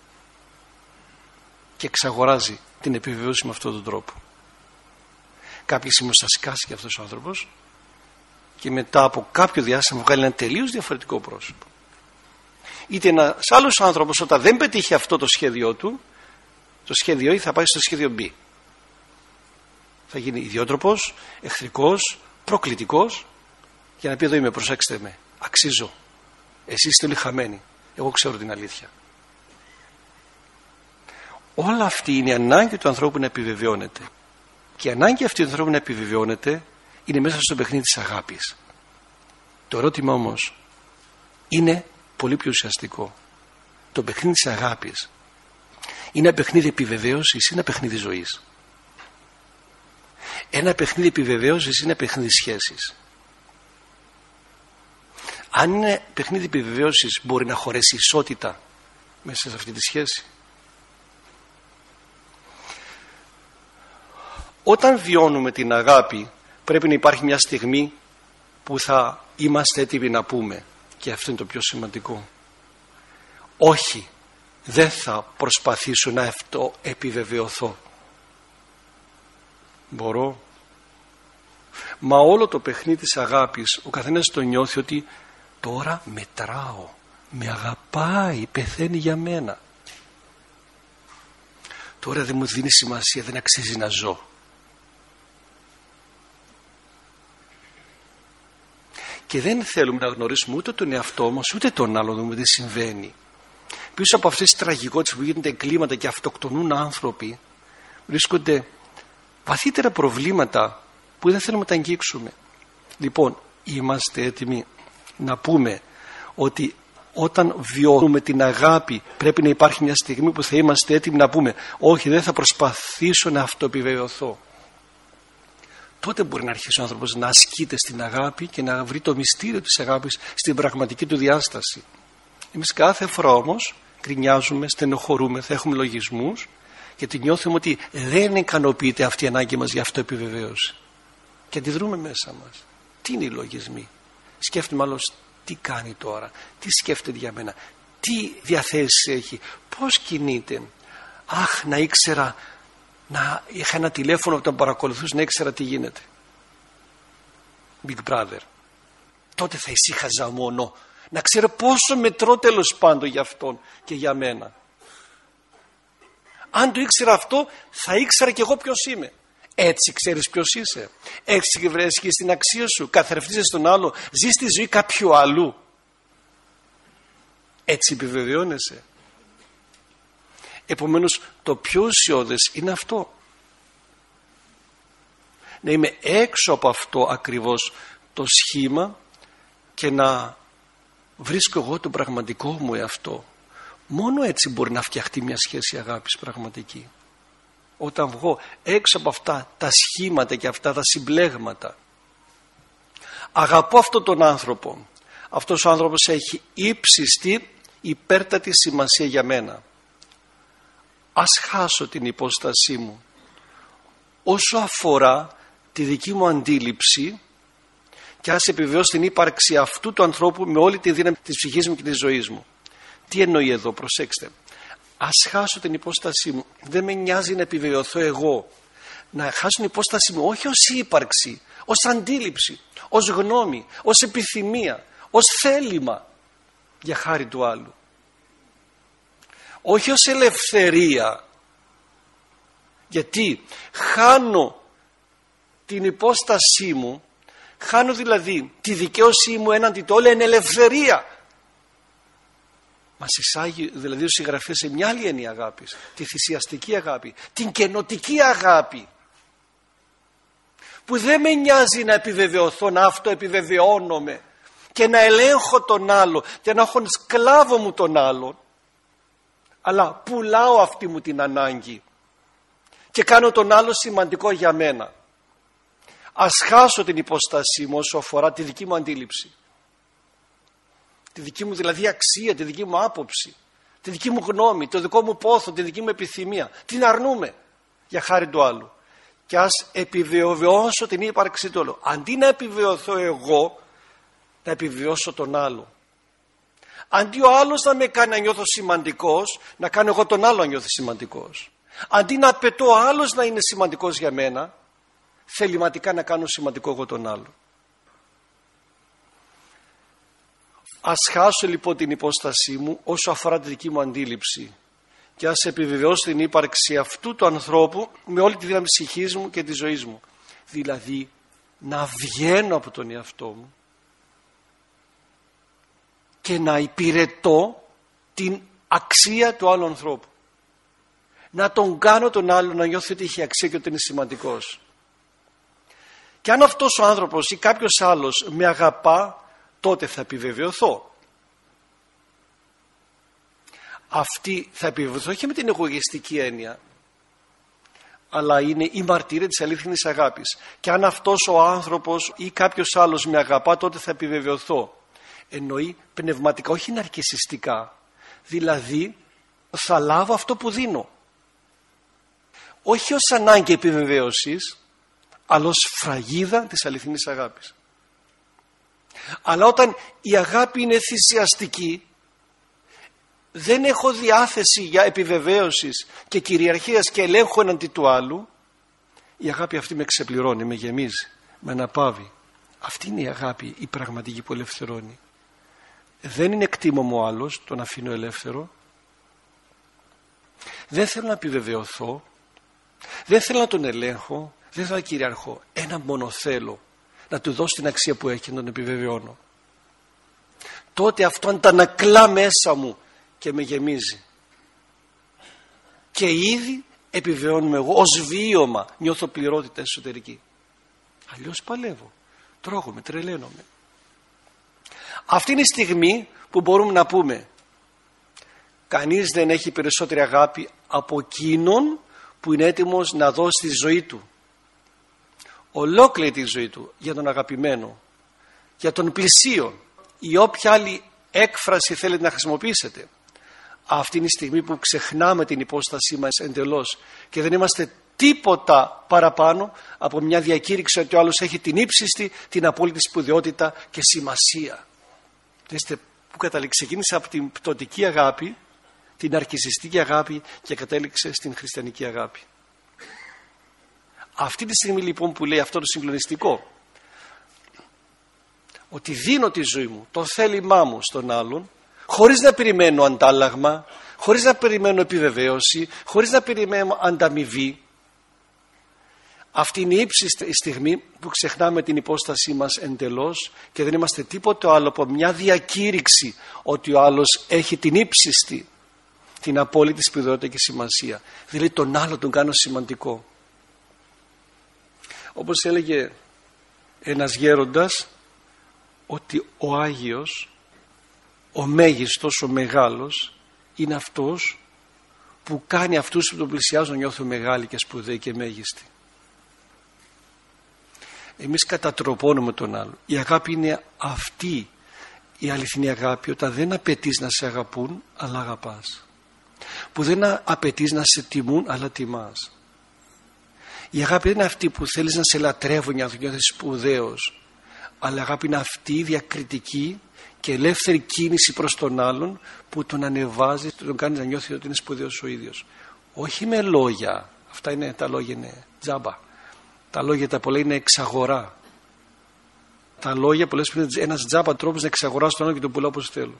και εξαγοράζει την επιβεβαίωση με αυτόν τον τρόπο. Κάποια στιγμή θα σκάσει και αυτός ο άνθρωπος και μετά από κάποιο διάστημα βγάλει ένα τελείως διαφορετικό πρόσωπο. Είτε ένας άλλος άνθρωπος όταν δεν πετύχει αυτό το σχέδιο του, το σχέδιο E θα πάει στο σχέδιο B. Θα γίνει ιδιότροπος, εχθρικός, προκλητικός, για να πει εδώ είμαι, προσέξτε με, αξίζω. Εσείς είστε όλοι χαμένοι, εγώ ξέρω την αλήθεια. Όλα αυτή είναι η ανάγκη του ανθρώπου να επιβεβαιώνεται. Και η ανάγκη αυτή του ανθρώπου να επιβεβαιώνεται είναι μέσα στο παιχνίδι της αγάπης. Το ερώτημα όμως είναι πολύ πιο ουσιαστικό. Το παιχνίδι της αγάπης είναι ένα παιχνίδι επιβεβαίωσης ή ένα παιχνίδι ζωής? Ένα παιχνίδι επιβεβαίωσης ή ένα παιχνίδι σχέσης? Αν είναι παιχνίδι επιβεβαίωσης, μπορεί να χωρέσει ισότητα μέσα σε αυτή τη σχέση? Όταν βιώνουμε την αγάπη, πρέπει να υπάρχει μια στιγμή που θα είμαστε έτοιμοι να πούμε, και αυτό είναι το πιο σημαντικό, όχι, δεν θα προσπαθήσω να αυτό επιβεβαιωθώ. Μπορώ? Μα όλο το παιχνίδι της αγάπης ο καθένας το νιώθει ότι τώρα μετράω, με αγαπάει, πεθαίνει για μένα, τώρα δεν μου δίνει σημασία, δεν αξίζει να ζω. Και δεν θέλουμε να γνωρίσουμε ούτε τον εαυτό μας ούτε τον άλλον, δούμε τι συμβαίνει. Πίσω από αυτές τις τραγικότητες που γίνονται εγκλήματα και αυτοκτονούν άνθρωποι, βρίσκονται βαθύτερα προβλήματα που δεν θέλουμε να τα αγγίξουμε. Λοιπόν, είμαστε έτοιμοι να πούμε ότι όταν βιώνουμε την αγάπη πρέπει να υπάρχει μια στιγμή που θα είμαστε έτοιμοι να πούμε όχι, δεν θα προσπαθήσω να αυτοεπιβεβαιωθώ. Τότε μπορεί να αρχίσει ο άνθρωπος να ασκείται στην αγάπη και να βρει το μυστήριο της αγάπης στην πραγματική του διάσταση. Εμείς κάθε φορά όμως γκρινιάζουμε, στενοχωρούμε, θα έχουμε λογισμούς, γιατί νιώθουμε ότι δεν ικανοποιείται αυτή η ανάγκη μας για αυτοεπιβεβαίωση. Και αντιδρούμε μέσα μας. Τι είναι οι λογισμοί? Σκέφτομαι άλλος τι κάνει τώρα, τι σκέφτεται για μένα, τι διαθέσεις έχει, πώς κινείται. Αχ, να ήξερα, να είχα ένα τηλέφωνο που τον παρακολουθούσε, να ήξερα τι γίνεται. Big Brother. Τότε θα ησύχαζα μόνο να ξέρω πόσο μετρώ τέλος πάντων για αυτόν και για μένα. Αν το ήξερα αυτό, θα ήξερα και εγώ ποιος είμαι. Έτσι ξέρεις ποιος είσαι. Έτσι βρίσκεις την αξία σου. Καθρεφτίζεσαι στον άλλο. Ζεις τη ζωή κάποιου αλλού. Έτσι επιβεβαιώνεσαι. Επομένως το πιο ουσιώδες είναι αυτό. Να είμαι έξω από αυτό ακριβώς το σχήμα και να βρίσκω εγώ τον πραγματικό μου εαυτό. Μόνο έτσι μπορεί να φτιαχτεί μια σχέση αγάπης πραγματική. Όταν βγω έξω από αυτά τα σχήματα και αυτά τα συμπλέγματα, αγαπώ αυτόν τον άνθρωπο. Αυτός ο άνθρωπος έχει ύψιστη υπέρτατη σημασία για μένα. Ας χάσω την υπόστασή μου όσο αφορά τη δική μου αντίληψη και ας επιβεβαιώσω την ύπαρξη αυτού του ανθρώπου με όλη τη δύναμη της ψυχής μου και της ζωής μου. Τι εννοεί εδώ, προσέξτε. Ας χάσω την υπόστασή μου. Δεν με νοιάζει να επιβεβαιωθώ εγώ. Να χάσω την υπόστασή μου όχι ως ύπαρξη, ως αντίληψη, ως γνώμη, ως επιθυμία, ως θέλημα για χάρη του άλλου. Όχι ως ελευθερία. Γιατί χάνω την υπόστασή μου, χάνω δηλαδή τη δικαίωσή μου έναντι του όλου, εν ελευθερία. Μας εισάγει δηλαδή ο συγγραφέας σε μια άλλη έννοια αγάπης, τη θυσιαστική αγάπη, την κενοτική αγάπη, που δεν με νοιάζει να επιβεβαιωθώ, να αυτοεπιβεβαιώνομαι και να ελέγχω τον άλλο και να έχω σκλάβο μου τον άλλον, αλλά πουλάω αυτή μου την ανάγκη και κάνω τον άλλο σημαντικό για μένα. Ας χάσω την υπόστασή μου όσο αφορά τη δική μου αντίληψη, τη δική μου δηλαδή αξία, τη δική μου άποψη, τη δική μου γνώμη, το δικό μου πόθο, τη δική μου επιθυμία. Την αρνούμε για χάρη του άλλου. Και ας επιβεβαιώσω την ύπαρξη του άλλου. Αντί να επιβεβαιωθώ εγώ, να επιβιώσω τον άλλο. Αντί ο άλλος να με κάνει να νιώθω σημαντικός, να κάνω εγώ τον άλλο να νιώθει σημαντικός. Αντί να απαιτώ ο άλλος να είναι σημαντικός για μένα, θεληματικά να κάνω σημαντικό εγώ τον άλλο. Ας χάσω λοιπόν την υπόστασή μου όσο αφορά τη δική μου αντίληψη και ας επιβεβαιώσω την ύπαρξη αυτού του ανθρώπου με όλη τη δύναμη της ψυχής μου και της ζωής μου. Δηλαδή να βγαίνω από τον εαυτό μου και να υπηρετώ την αξία του άλλου ανθρώπου. Να τον κάνω τον άλλο να νιώθει ότι έχει αξία και ότι είναι σημαντικός. Και αν αυτός ο άνθρωπος ή κάποιος άλλος με αγαπά, τότε θα επιβεβαιωθώ. Αυτή θα επιβεβαιωθώ όχι με την εγωιστική έννοια, αλλά είναι η μαρτυρία της αλήθινης αγάπης. Και αν αυτός ο άνθρωπος ή κάποιος άλλος με αγαπά, τότε θα επιβεβαιωθώ. Εννοεί πνευματικά, όχι ναρκισσιστικά. Δηλαδή θα λάβω αυτό που δίνω. Όχι ως ανάγκη επιβεβαίωσης, αλλά ως φραγίδα της αληθινής αγάπης. Αλλά όταν η αγάπη είναι θυσιαστική, δεν έχω διάθεση για επιβεβαίωσης και κυριαρχίας και ελέγχου εναντί του άλλου, η αγάπη αυτή με ξεπληρώνει, με γεμίζει, με αναπαύει. Αυτή είναι η αγάπη, η πραγματική που ελευθερώνει. Δεν είναι εκτίμωμο ο άλλος, τον αφήνω ελεύθερο. Δεν θέλω να επιβεβαιωθώ, δεν θέλω να τον ελέγχω, δεν θέλω να κυριαρχώ. Ένα μόνο θέλω, να του δώσω την αξία που έχει και να τον επιβεβαιώνω. Τότε αυτό αντανακλά μέσα μου και με γεμίζει. Και ήδη επιβεβαιώνουμε εγώ ως βίωμα, νιώθω πληρότητα εσωτερική. Αλλιώς παλεύω, τρώγομαι, τρελαίνομαι. Αυτή είναι η στιγμή που μπορούμε να πούμε κανείς δεν έχει περισσότερη αγάπη από εκείνον που είναι έτοιμος να δώσει τη ζωή του, ολόκληρη τη ζωή του, για τον αγαπημένο, για τον πλησίον ή όποια άλλη έκφραση θέλετε να χρησιμοποιήσετε. Αυτή είναι η στιγμή που ξεχνάμε την υπόστασή μας εντελώς και δεν είμαστε τίποτα παραπάνω από μια διακήρυξη ότι ο άλλος έχει την ύψιστη, την απόλυτη σπουδαιότητα και σημασία. Είστε που ξεκίνησε από την πτωτική αγάπη, την αρκισιστική αγάπη και κατέληξε στην χριστιανική αγάπη. Αυτή τη στιγμή λοιπόν που λέει αυτό το συγκλονιστικό, ότι δίνω τη ζωή μου, το θέλημά μου στον άλλον, χωρίς να περιμένω αντάλλαγμα, χωρίς να περιμένω επιβεβαίωση, χωρίς να περιμένω ανταμοιβή. Αυτή είναι η ύψιστη στιγμή που ξεχνάμε την υπόστασή μας εντελώς και δεν είμαστε τίποτε άλλο από μια διακήρυξη ότι ο άλλος έχει την ύψιστη, την απόλυτη σπουδαιότητα και σημασία. Δηλαδή τον άλλο τον κάνω σημαντικό. Όπως έλεγε ένας γέροντας, ότι ο Άγιος, ο μέγιστος, ο μεγάλος, είναι αυτός που κάνει αυτούς που τον πλησιάζουν να νιώθουν μεγάλοι και σπουδαίοι και μέγιστοι. Εμείς κατατροπώνουμε τον άλλο. Η αγάπη είναι αυτή η αληθινή αγάπη, όταν δεν απαιτείς να σε αγαπούν αλλά αγαπάς, που δεν απαιτείς να σε τιμούν αλλά τιμάς. Η αγάπη δεν είναι αυτή που θέλεις να σε λατρεύουν για να νιώθεις σπουδαίος, αλλά η αγάπη είναι αυτή η διακριτική και ελεύθερη κίνηση προς τον άλλον που τον ανεβάζει, τον κάνει να νιώθει ότι είναι σπουδαίος ο ίδιος. Όχι με λόγια, αυτά είναι, τα λόγια είναι τζάμπα. Τα λόγια τα πολλά είναι εξαγορά. Τα λόγια πολλές φορές είναι ένας τζάμπα τρόπος να εξαγοράσω τον άλλο και τον πουλάω όπως θέλω.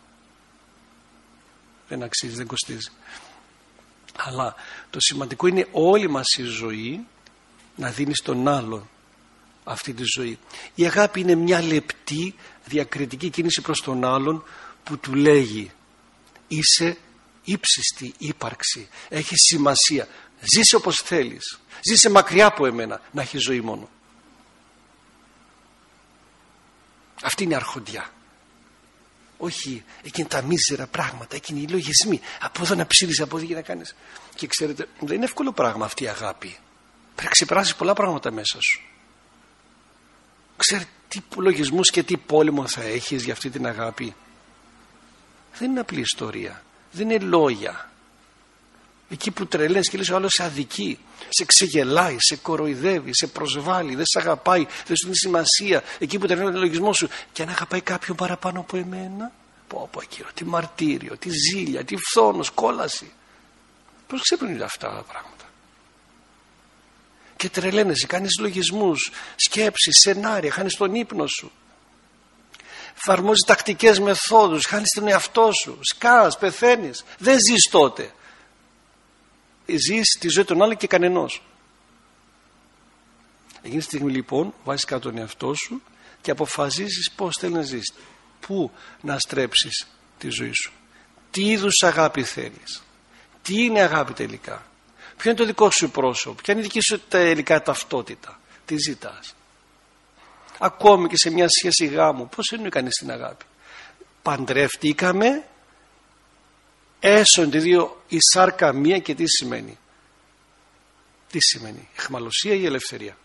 Δεν αξίζει, δεν κοστίζει. Αλλά το σημαντικό είναι όλη μας η ζωή να δίνει στον άλλον αυτή τη ζωή. Η αγάπη είναι μια λεπτή διακριτική κίνηση προς τον άλλον που του λέγει είσαι ύψιστη ύπαρξη, έχει σημασία, ζήσε όπως θέλεις, ζήσε μακριά από εμένα, να έχει ζωή μόνο. Αυτή είναι η αρχοντιά. Όχι εκείνη τα μίζερα πράγματα, εκείνοι οι λογισμοί, από εδώ να ψήνεις, από εδώ να κάνεις. Και ξέρετε, δεν είναι εύκολο πράγμα αυτή η αγάπη. Πρέπει να ξεπεράσεις πολλά πράγματα μέσα σου. Ξέρετε τι λογισμούς και τι πόλεμο θα έχεις για αυτή την αγάπη. Δεν είναι απλή ιστορία, δεν είναι λόγια. Εκεί που τρελαίνεις και λες ο άλλος σε αδικεί, σε ξεγελάει, σε κοροϊδεύει, σε προσβάλλει, δεν σε αγαπάει, δεν σου δίνει σημασία. Εκεί που τρελαίνει τον λογισμό σου. Και αν αγαπάει κάποιον παραπάνω από εμένα, πω κύριο, τι μαρτύριο, τι ζήλια, τι φθόνος, κόλαση. Πώς ξεπλύνουν αυτά τα πράγματα. Και τρελαίνεσαι, κάνεις λογισμούς, σκέψεις, σενάρια, χάνεις τον ύπνο σου. Εφαρμόζεις τακτικές μεθόδους, χάνεις τον εαυτό σου, σκάς, πεθαίνεις. Δεν ζεις τότε. Ζεις τη ζωή των άλλων και κανενός. Εκείνη τη στιγμή λοιπόν βάζεις κάτω τον εαυτό σου και αποφασίζεις πώς θέλεις να ζεις. Πού να στρέψεις τη ζωή σου. Τι είδους αγάπη θέλεις. Τι είναι αγάπη τελικά. Ποιο είναι το δικό σου πρόσωπο. Ποια είναι η δική σου τελικά ταυτότητα. Τι ζητάς. Ακόμη και σε μια σχέση γάμου. Πώς εννοεί κανείς την αγάπη. Παντρευτήκαμε. Έσονται δύο η σάρκα μία και τι σημαίνει. Τι σημαίνει. Αιχμαλωσία ή ελευθερία.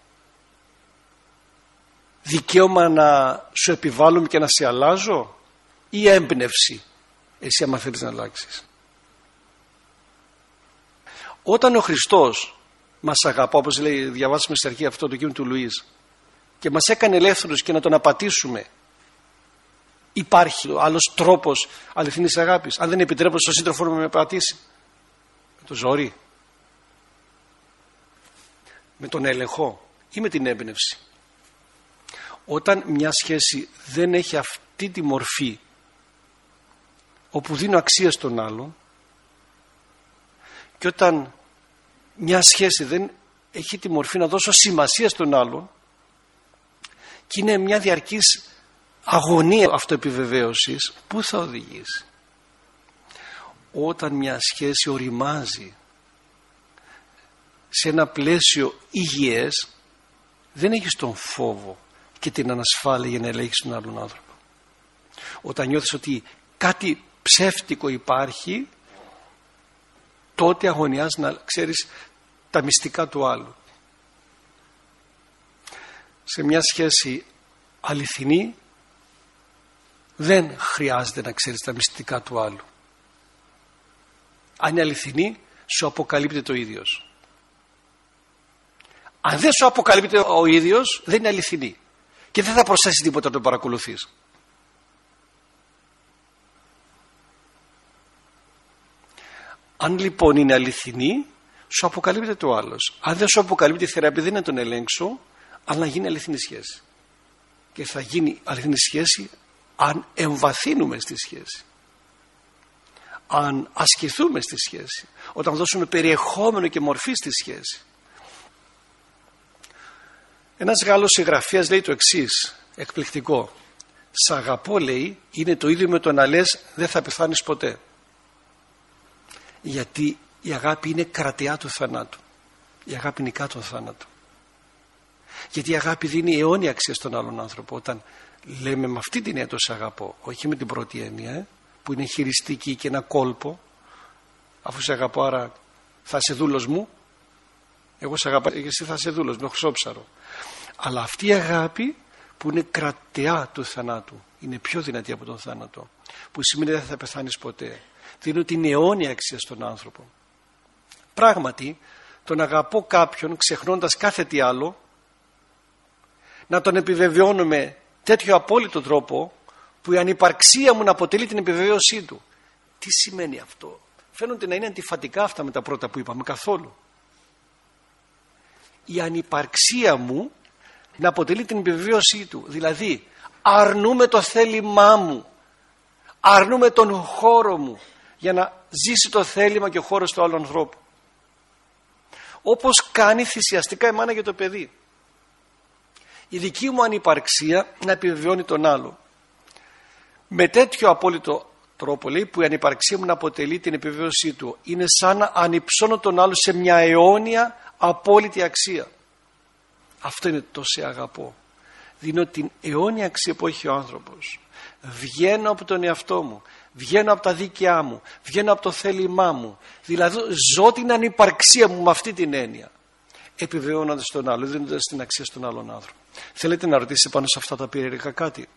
Δικαίωμα να σου επιβάλλουμε και να σε αλλάζω ή έμπνευση. Εσύ άμα θέλεις να αλλάξεις. Όταν ο Χριστός μας αγαπά, όπως λέει, διαβάσαμε στην αρχή αυτό το κείμενο του Λουίς, και μας έκανε ελεύθερους και να τον απατήσουμε, υπάρχει άλλος τρόπος αληθινής αγάπης? Αν δεν επιτρέπω στον σύντροφο να με πατήσει, με το ζόρι, με τον έλεγχο ή με την έμπνευση? Όταν μια σχέση δεν έχει αυτή τη μορφή, όπου δίνω αξία στον άλλον, και όταν μια σχέση δεν έχει τη μορφή να δώσω σημασία στον άλλον και είναι μια διαρκής αγωνία αυτοεπιβεβαίωσης, πού θα οδηγήσει? Όταν μια σχέση οριμάζει σε ένα πλαίσιο υγιές, δεν έχεις τον φόβο και την ανασφάλεια για να ελέγχεις τον άλλον άνθρωπο. Όταν νιώθεις ότι κάτι ψεύτικο υπάρχει, τότε αγωνιάζεις να ξέρεις τα μυστικά του άλλου. Σε μια σχέση αληθινή δεν χρειάζεται να ξέρεις τα μυστικά του άλλου. Αν είναι αληθινή, σου αποκαλύπτεται ο ίδιος. Αν δεν σου αποκαλύπτεται ο ίδιος, δεν είναι αληθινή. Και δεν θα προσθέσει τίποτα να τον παρακολουθείς. Αν λοιπόν είναι αληθινή, σου αποκαλύπτεται το άλλος. Αν δεν σου αποκαλύπτει η θεραπεία, δεν είναι να τον ελέγξω, αλλά να γίνει αληθινή σχέση. Και θα γίνει αληθινή σχέση αν εμβαθύνουμε στη σχέση. Αν ασκηθούμε στη σχέση. Όταν δώσουμε περιεχόμενο και μορφή στη σχέση. Ένας Γάλλος συγγραφέας λέει το εξής, εκπληκτικό. Σ' αγαπώ, λέει, είναι το ίδιο με το να λες δεν θα πεθάνεις ποτέ. Γιατί η αγάπη είναι κρατεά του θανάτου. Η αγάπη νικά τον θάνατο. Γιατί η αγάπη δίνει αιώνια αξία στον άλλον άνθρωπο. Όταν λέμε με αυτή την έννοια το σ' αγαπώ, όχι με την πρώτη έννοια, που είναι χειριστική και ένα κόλπο, αφού σε αγαπώ άρα θα είσαι δούλος μου, εγώ σε αγαπώ και εσύ θα είσαι δούλος μου, χρυσόψαρο. Αλλά αυτή η αγάπη που είναι κρατεά του θανάτου, είναι πιο δυνατή από τον θάνατο, που σημαίνει δεν θα πεθάνεις ποτέ, δίνει την αιώνια αξία στον άνθρωπο. Πράγματι, τον αγαπώ κάποιον ξεχνώντας κάθε τι άλλο, να τον επιβεβαιώνω με τέτοιο απόλυτο τρόπο που η ανυπαρξία μου να αποτελεί την επιβεβαίωσή του. Τι σημαίνει αυτό? Φαίνονται να είναι αντιφατικά αυτά με τα πρώτα που είπαμε, καθόλου. Η ανυπαρξία μου να αποτελεί την επιβεβαίωσή του. Δηλαδή αρνούμε το θέλημά μου, αρνούμε τον χώρο μου για να ζήσει το θέλημα και ο χώρος του άλλου ανθρώπου. Όπως κάνει θυσιαστικά η μάνα για το παιδί. Η δική μου ανυπαρξία να επιβεβαιώνει τον άλλο. Με τέτοιο απόλυτο τρόπο, λέει, που η ανυπαρξία μου να αποτελεί την επιβεβαίωσή του. Είναι σαν να ανυψώνω τον άλλο σε μια αιώνια απόλυτη αξία. Αυτό είναι το σε αγαπώ. Δίνω την αιώνια αξία που έχει ο άνθρωπος. Βγαίνω από τον εαυτό μου. Βγαίνω από τα δίκαιά μου. Βγαίνω από το θέλημά μου. Δηλαδή ζω την ανυπαρξία μου με αυτή την έννοια. Επιβεβαιώνοντας τον άλλο, δίνοντας την αξία στον άλλον άνθρωπο. Θέλετε να ρωτήσετε πάνω σε αυτά τα περίεργα κάτι?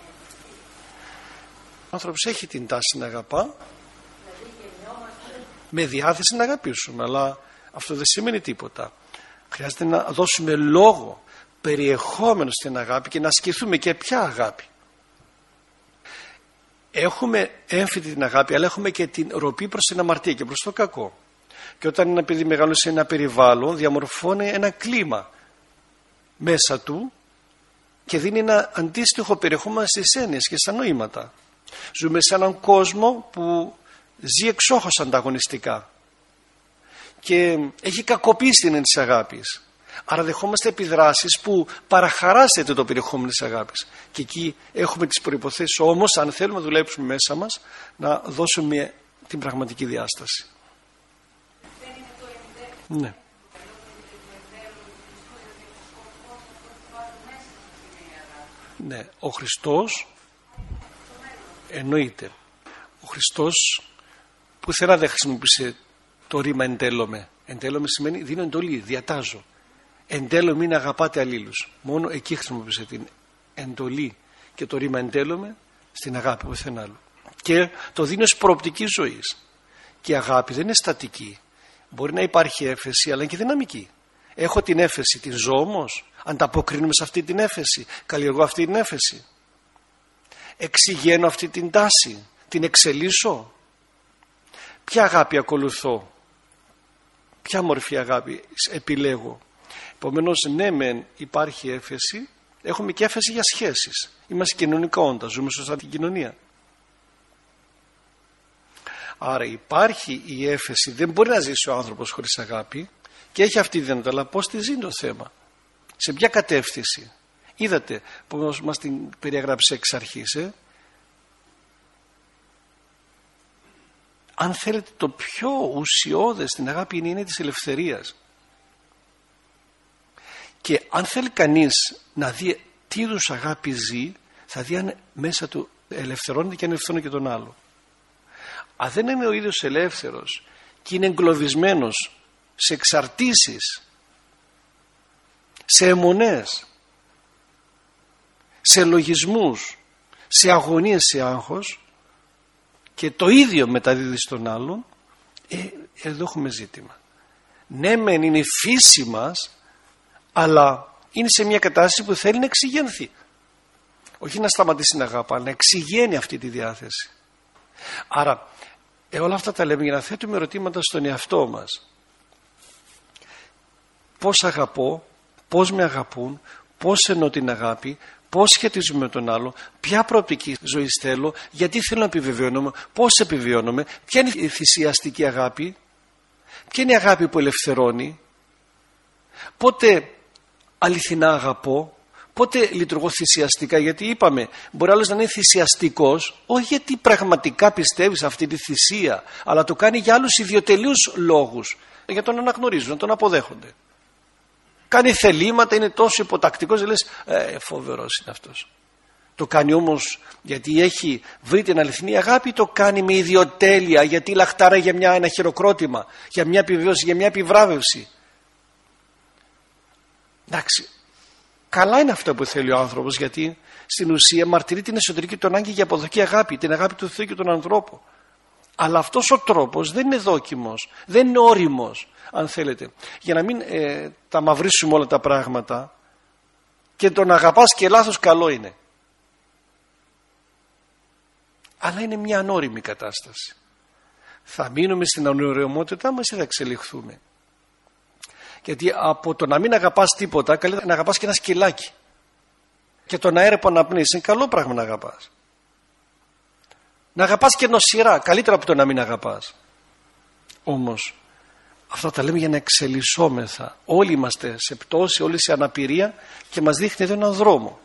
Ο άνθρωπος έχει την τάση να αγαπά. με διάθεση να αγαπήσουμε, αλλά αυτό δεν σημαίνει τίποτα. Χρειάζεται να δώσουμε λόγο, περιεχόμενο στην αγάπη και να ασκηθούμε και ποια αγάπη. Έχουμε έμφυτη την αγάπη, αλλά έχουμε και την ροπή προς την αμαρτία και προς το κακό. Και όταν ένα παιδί μεγαλώνει σε ένα περιβάλλον, διαμορφώνει ένα κλίμα μέσα του και δίνει ένα αντίστοιχο περιεχόμενο στις έννοιες και στα νοήματα. Ζούμε σε έναν κόσμο που ζει εξόχως ανταγωνιστικά και έχει κακοποιήσει την έννοια της αγάπης. Άρα δεχόμαστε επιδράσεις που παραχαράσσεται το περιεχόμενο της αγάπης. Και εκεί έχουμε τις προϋποθέσεις όμως, αν θέλουμε να δουλέψουμε μέσα μας, να δώσουμε την πραγματική διάσταση. Ναι. Ναι, ο Χριστός εννοείται. Ο Χριστός πουθενά δεν χρησιμοποιήσε το ρήμα εντέλομαι. Εντέλομαι σημαίνει δίνω εντολή, διατάζω. Εντέλομαι είναι αγαπάτε αλλήλους. Μόνο εκεί χρησιμοποιήσε την εντολή και το ρήμα εντέλομαι στην αγάπη, πουθενά άλλο. Και το δίνει ως προοπτική ζωής. Και η αγάπη δεν είναι στατική. Μπορεί να υπάρχει έφεση, αλλά είναι και δυναμική. Έχω την έφεση, την ζω όμως. Ανταποκρίνουμε σε αυτή την έφεση. Καλλιεργώ αυτή την έφεση. Εξηγαίνω αυτή την τάση. Την εξελίσσω. Ποια αγάπη ακολουθώ. Ποια μορφή αγάπη επιλέγω. Επομένως, ναι μεν υπάρχει έφεση. Έχουμε και έφεση για σχέσεις. Είμαστε κοινωνικά όντα. Ζούμε σωστά την κοινωνία. Άρα υπάρχει η έφεση, δεν μπορεί να ζήσει ο άνθρωπος χωρίς αγάπη και έχει αυτή τη δυνατότητα, αλλά πώς τη ζει το θέμα, σε ποια κατεύθυνση. Είδατε πώς μας την περιέγραψε εξ αρχής. Αν θέλετε, το πιο ουσιώδες στην αγάπη είναι η έννοια της ελευθερίας. Και αν θέλει κανείς να δει τι είδους αγάπη ζει, θα δει αν μέσα του ελευθερώνεται και αν ελευθερώνει και τον άλλο. Αν δεν είναι ο ίδιος ελεύθερος και είναι εγκλωβισμένος σε εξαρτήσεις, σε αιμονές, σε λογισμούς, σε αγωνίες, σε άγχος και το ίδιο μεταδίδει στον άλλον, εδώ έχουμε ζήτημα. Ναι μεν είναι η φύση μας, αλλά είναι σε μια κατάσταση που θέλει να εξηγενθεί. Όχι να σταματήσει να αγαπά, να εξηγαίνει αυτή τη διάθεση. Άρα όλα αυτά τα λέμε για να θέτουμε ερωτήματα στον εαυτό μας. Πώς αγαπώ, πώς με αγαπούν, πώς εννοώ την αγάπη, πώς σχετίζομαι με τον άλλο, ποια προοπτική ζωή θέλω, γιατί θέλω να επιβεβαιώνομαι, πώς επιβεβαιώνομαι, ποια είναι η θυσιαστική αγάπη, ποια είναι η αγάπη που ελευθερώνει, πότε αληθινά αγαπώ, πότε λειτουργώ θυσιαστικά, γιατί είπαμε μπορεί άλλος να είναι θυσιαστικός όχι γιατί πραγματικά πιστεύει σε αυτή τη θυσία, αλλά το κάνει για άλλους ιδιωτελείους λόγους, για τον αναγνωρίζουν, να τον αποδέχονται. Κάνει θελήματα, είναι τόσο υποτακτικός, δεν λες φοβερός είναι αυτός. Το κάνει όμως γιατί έχει βρει την αληθινή αγάπη, το κάνει με ιδιοτέλεια, γιατί λαχτάρα για ένα χειροκρότημα, για μια επιβίωση, για μια επιβράβευση. Εντάξει. Καλά είναι αυτό που θέλει ο άνθρωπος, γιατί στην ουσία μαρτυρεί την εσωτερική του ανάγκη για αποδοχή αγάπη, την αγάπη του Θεού και των ανθρώπων. Αλλά αυτός ο τρόπος δεν είναι δόκιμος, δεν είναι όριμος, αν θέλετε. Για να μην τα μαυρίσουμε όλα τα πράγματα και τον αγαπάς και λάθος, καλό είναι. Αλλά είναι μια ανώριμη κατάσταση. Θα μείνουμε στην ανωριμότητά μας ή θα εξελιχθούμε. Γιατί από το να μην αγαπάς τίποτα, καλύτερα να αγαπάς και ένα σκυλάκι. Και τον αέρα που αναπνέεις είναι καλό πράγμα να αγαπάς. Να αγαπάς και νοσηρά, καλύτερα από το να μην αγαπάς. Όμως, αυτά τα λέμε για να εξελισσόμεθα. Όλοι είμαστε σε πτώση, όλοι σε αναπηρία και μας δείχνει εδώ έναν δρόμο.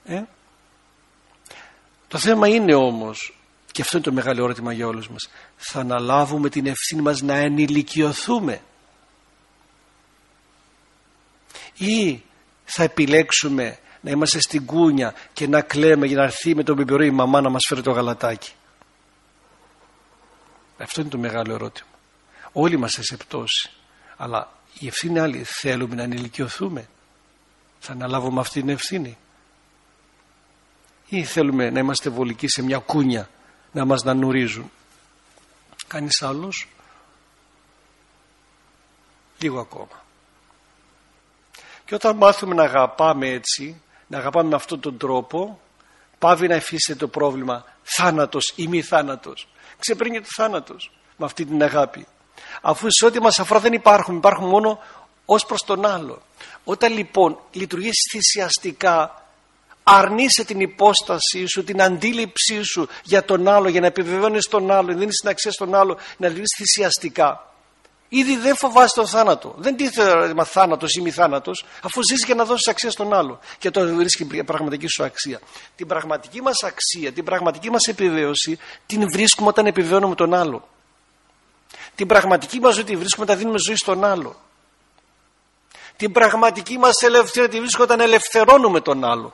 Το θέμα είναι όμως, και αυτό είναι το μεγάλο ερώτημα για όλους μας, θα αναλάβουμε την ευθύνη μας να ενηλικιωθούμε ή θα επιλέξουμε να είμαστε στην κούνια και να κλαίμε για να έρθει με τον μπιμπερό η μαμά να μας φέρει το γαλατάκι. Αυτό είναι το μεγάλο ερώτημα. Όλοι είμαστε σε πτώση, αλλά η ευθύνη είναι άλλη. Θέλουμε να ενηλικιωθούμε, θα αναλάβουμε αυτή την ευθύνη, ή θέλουμε να είμαστε βολικοί σε μια κούνια να μας νανουρίζουν. Κανείς άλλος? Λίγο ακόμα. Και όταν μάθουμε να αγαπάμε έτσι, να αγαπάμε με αυτόν τον τρόπο, πάβει να υφίσταται το πρόβλημα θάνατος ή μη θάνατος. Ξεπρίνει το θάνατος με αυτή την αγάπη. Αφού σε ό,τι μας αφορά δεν υπάρχουν μόνο ως προς τον άλλο. Όταν λοιπόν λειτουργείς θυσιαστικά, αρνείσαι την υπόστασή σου, την αντίληψή σου για τον άλλο, για να επιβεβαιώνεις τον άλλο, να δίνεις την αξία στον άλλο, να λειτουργείς θυσιαστικά. Ήδη δεν φοβάσαι τον θάνατο. Δεν τίθεται θάνατος ή μη θάνατος, αφού ζεις για να δώσεις αξία στον άλλο. Και το βρίσκει η πραγματική σου αξία. Την πραγματική μας αξία, την πραγματική μας επιβεβαίωση, την βρίσκουμε όταν επιβεβαιώνουμε τον άλλο. Την πραγματική μας ζωή τη βρίσκουμε όταν δίνουμε ζωή στον άλλο. Την πραγματική μας ελευθερία τη βρίσκουμε όταν ελευθερώνουμε τον άλλο.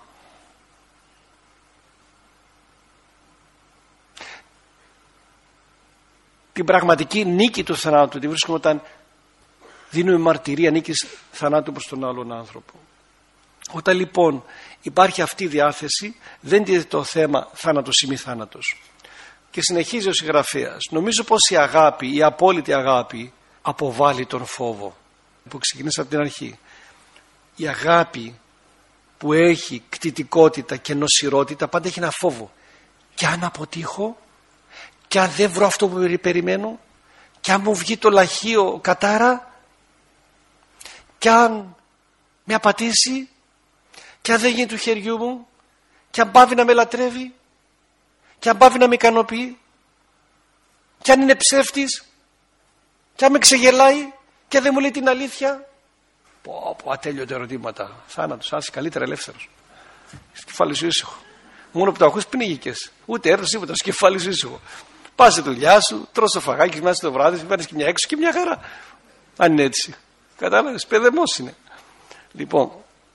Την πραγματική νίκη του θανάτου τη βρίσκουμε όταν δίνουμε μαρτυρία νίκης θανάτου προς τον άλλον άνθρωπο. Όταν λοιπόν υπάρχει αυτή η διάθεση, δεν τίθεται το θέμα θάνατος ή μη θάνατος. Και συνεχίζει ο συγγραφέας. Νομίζω πως η αγάπη, η απόλυτη αγάπη, αποβάλλει τον φόβο. Που ξεκινήσα από την αρχή. Η αγάπη που έχει κτητικότητα και νοσηρότητα πάντα έχει ένα φόβο. Και αν αποτύχω, και αν δεν βρω αυτό που περιμένω, και αν μου βγει το λαχείο κατάρα, και αν με απατήσει, και αν δεν γίνει του χεριού μου, και αν πάβει να με λατρεύει, και αν πάβει να με ικανοποιεί, και αν είναι ψεύτης, και αν με ξεγελάει, και αν δεν μου λέει την αλήθεια. Ατέλειωτα ερωτήματα. Θάνατος, άσε καλύτερα ελεύθερος. Στο κεφάλι σου ήσυχο. Μόνο που το ακούς πνίγηκες. Ούτε έρθος τίποτα, στο κεφάλι σου ήσυχο. Πας στη δουλειά σου, τρως το φαγάκι μέσα το βράδυ, παίρνεις και μια έξω και μια χαρά. Αν είναι έτσι. Κατάλαβες, παιδεμός είναι. Λοιπόν,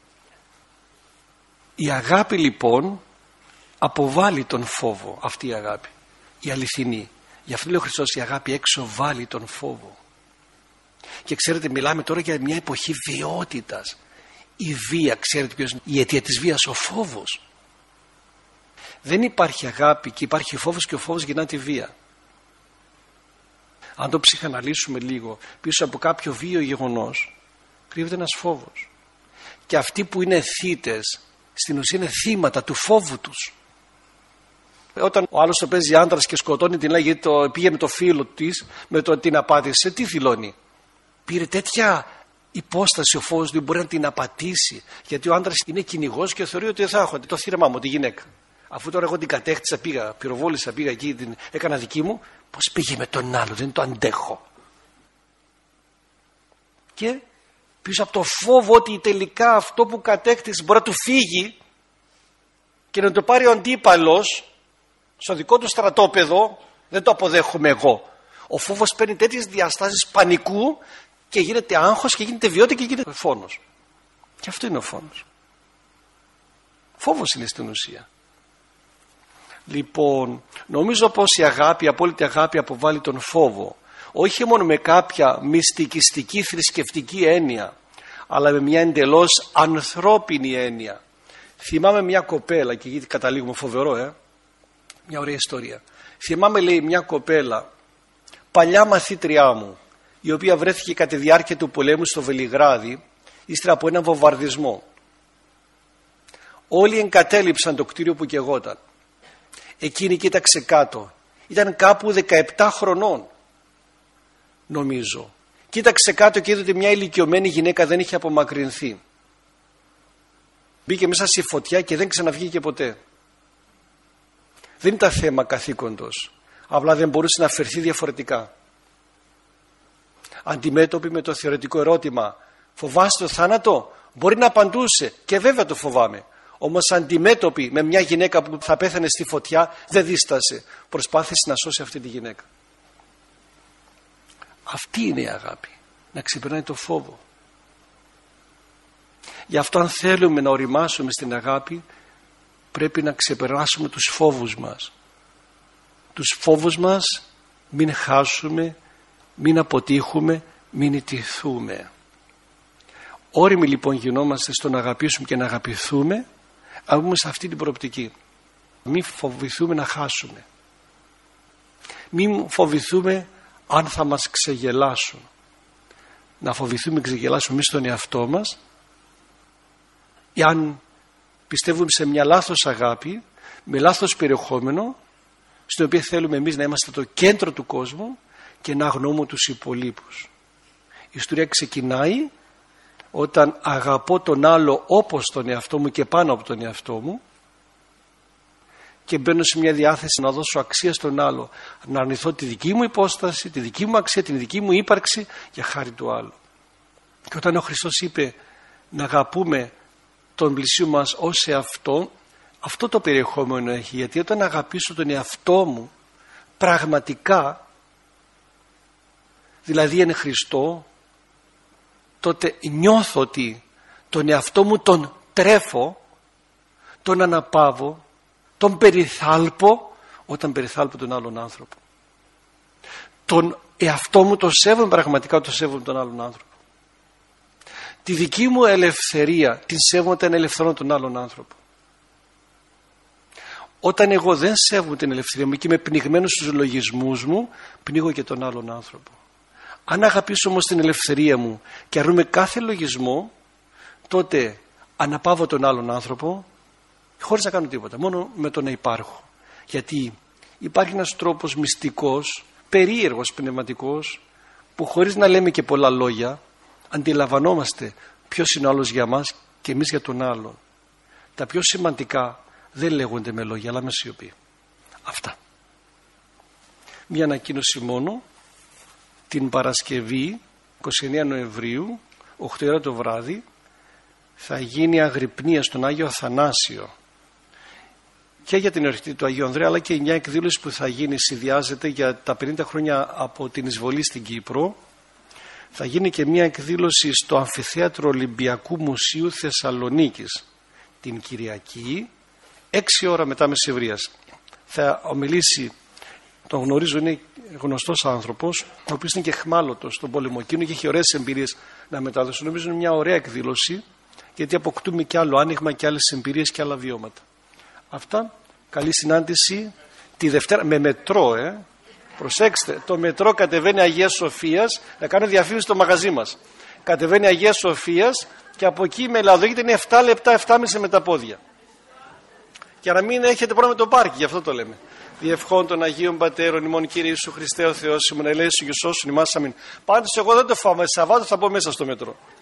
η αγάπη λοιπόν αποβάλλει τον φόβο, αυτή η αγάπη. Η αληθινή. Γι' αυτό λέει ο Χριστός, η αγάπη έξω βάλει τον φόβο. Και ξέρετε, μιλάμε τώρα για μια εποχή βιαιότητας. Η βία, ξέρετε ποιος είναι η αιτία της βίας? Ο φόβος. Δεν υπάρχει αγάπη και υπάρχει φόβος, και ο φόβος γεννά τη βία. Αν το ψυχαναλύσουμε λίγο, πίσω από κάποιο βίαιο γεγονός κρύβεται ένας φόβος. Και αυτοί που είναι θύτες στην ουσία είναι θύματα του φόβου τους. Όταν ο άλλος το παίζει άντρας και σκοτώνει την άλλη γιατί πήγε με το φίλο της, με το την απάτησε, τι δηλώνει? Πήρε τέτοια υπόσταση ο φόβος ότι μπορεί να την απατήσει, γιατί ο άντρας είναι κυνηγός και θεωρεί ότι θα έχω το θύραμά μου, τη γυναίκα. Αφού τώρα εγώ την κατέκτησα, πήγα, πυροβόλησα, πήγα εκεί, την έκανα δική μου, πώς πήγε με τον άλλο, δεν το αντέχω. Και πίσω από το φόβο ότι τελικά αυτό που κατέκτησε μπορεί να του φύγει και να το πάρει ο αντίπαλος στο δικό του στρατόπεδο, δεν το αποδέχομαι εγώ. Ο φόβος παίρνει τέτοιες διαστάσεις πανικού και γίνεται άγχος και γίνεται βιότητα και γίνεται φόνος. Και αυτό είναι ο φόνος. Φόβος είναι στην ουσία. Λοιπόν, νομίζω πως η αγάπη, η απόλυτη αγάπη αποβάλλει τον φόβο. Όχι μόνο με κάποια μυστικιστική θρησκευτική έννοια, αλλά με μια εντελώς ανθρώπινη έννοια. Θυμάμαι μια κοπέλα, και εκεί καταλήγουμε, φοβερό, μια ωραία ιστορία. Θυμάμαι, λέει, μια κοπέλα, παλιά μαθήτριά μου, η οποία βρέθηκε κατά τη διάρκεια του πολέμου στο Βελιγράδι, ύστερα από έναν βομβαρδισμό. Όλοι εγκατέλειψαν το κτίριο που καιγόταν. Εκείνη κοίταξε κάτω. Ήταν κάπου 17 χρονών, νομίζω. Κοίταξε κάτω και είδε ότι μια ηλικιωμένη γυναίκα δεν είχε απομακρυνθεί. Μπήκε μέσα στη φωτιά και δεν ξαναβγήκε ποτέ. Δεν ήταν θέμα καθήκοντος. Απλά δεν μπορούσε να φερθεί διαφορετικά. Αντιμέτωπη με το θεωρητικό ερώτημα, φοβάσαι το θάνατο? Μπορεί να απαντούσε, και βέβαια το φοβάμαι. Όμως αντιμέτωπη με μια γυναίκα που θα πέθανε στη φωτιά, δεν δίστασε. Προσπάθησε να σώσει αυτή τη γυναίκα. Αυτή είναι η αγάπη. Να ξεπερνάει το φόβο. Γι' αυτό αν θέλουμε να οριμάσουμε στην αγάπη, πρέπει να ξεπεράσουμε τους φόβους μας. Τους φόβους μας μην χάσουμε, μην αποτύχουμε, μην ιτηθούμε. Όριμοι λοιπόν γινόμαστε στο να αγαπήσουμε και να αγαπηθούμε, αν μπούμε σε αυτή την προοπτική. Μην φοβηθούμε να χάσουμε. Μην φοβηθούμε αν θα μας ξεγελάσουν. να φοβηθούμε, ξεγελάσουμε εμείς τον εαυτό μας, εάν πιστεύουμε σε μια λάθος αγάπη, με λάθος περιεχόμενο, στην οποία θέλουμε εμείς να είμαστε το κέντρο του κόσμου και να αγνοούμε τους υπολείπους. Η ιστορία ξεκινάει όταν αγαπώ τον άλλο όπως τον εαυτό μου και πάνω από τον εαυτό μου και μπαίνω σε μια διάθεση να δώσω αξία στον άλλο, να αρνηθώ τη δική μου υπόσταση, τη δική μου αξία, την δική μου ύπαρξη για χάρη του άλλου. Και όταν ο Χριστός είπε να αγαπούμε τον πλησίου μας ως εαυτό, αυτό το περιεχόμενο έχει, γιατί όταν αγαπήσω τον εαυτό μου πραγματικά, δηλαδή εν Χριστώ, τότε νιώθω ότι τον εαυτό μου τον τρέφω, τον αναπαύω, τον περιθάλπω όταν περιθάλπω τον άλλον άνθρωπο. Τον εαυτό μου τον σέβομαι πραγματικά, τον σέβομαι τον άλλον άνθρωπο. Τη δική μου ελευθερία την σέβομαι όταν ελευθερώνω τον άλλον άνθρωπο. Όταν εγώ δεν σέβομαι την ελευθερία μου και είμαι πνιγμένος στους λογισμούς μου, πνίγω και τον άλλον άνθρωπο. Αν αγαπήσω όμως την ελευθερία μου και αρνούμε κάθε λογισμό, τότε αναπαύω τον άλλον άνθρωπο χωρίς να κάνω τίποτα, μόνο με το να υπάρχω. Γιατί υπάρχει ένας τρόπος μυστικός, περίεργος, πνευματικός, που χωρίς να λέμε και πολλά λόγια, αντιλαμβανόμαστε ποιος είναι ο άλλος για μας και εμείς για τον άλλον. Τα πιο σημαντικά δεν λέγονται με λόγια, αλλά με σιωπή. Αυτά. Μια ανακοίνωση μόνο. Την Παρασκευή 29 Νοεμβρίου 8 ώρα το βράδυ θα γίνει αγρυπνία στον Άγιο Αθανάσιο και για την εορτή του Αγίου Ανδρέα, αλλά και μια εκδήλωση που θα γίνει, συνδυάζεται για τα 50 χρόνια από την εισβολή στην Κύπρο. Θα γίνει και μια εκδήλωση στο Αμφιθέατρο Ολυμπιακού Μουσείου Θεσσαλονίκης την Κυριακή 6 ώρα μετά μεσημβρίας. Θα ομιλήσει, τον γνωρίζω, είναι γνωστός άνθρωπος, ο οποίος είναι και εχμάλωτος στον πόλεμο εκείνο και έχει ωραίες εμπειρίες να μεταδώσει. Νομίζω είναι μια ωραία εκδήλωση, γιατί αποκτούμε και άλλο άνοιγμα και άλλες εμπειρίες και άλλα βιώματα. Αυτά. Καλή συνάντηση τη Δευτέρα με μετρό. Προσέξτε, το μετρό κατεβαίνει Αγίας Σοφίας, να κάνω διαφήμιση στο μαγαζί μας. Κατεβαίνει Αγίας Σοφίας και από εκεί με Λαδογείται είναι 7 λεπτά, 7,5 με τα πόδια. Για να μην έχετε πρόβλημα με το πάρκι, γι' αυτό το λέμε. Διευχών των Αγίων Πατέρων, ημών Κύριε Ιησού Χριστέ ο Θεός, ημών ελέησου και σώσουν ημάς αμήν. Πάντως εγώ δεν το φάω, Σαββάτο θα μπω μέσα στο μετρό.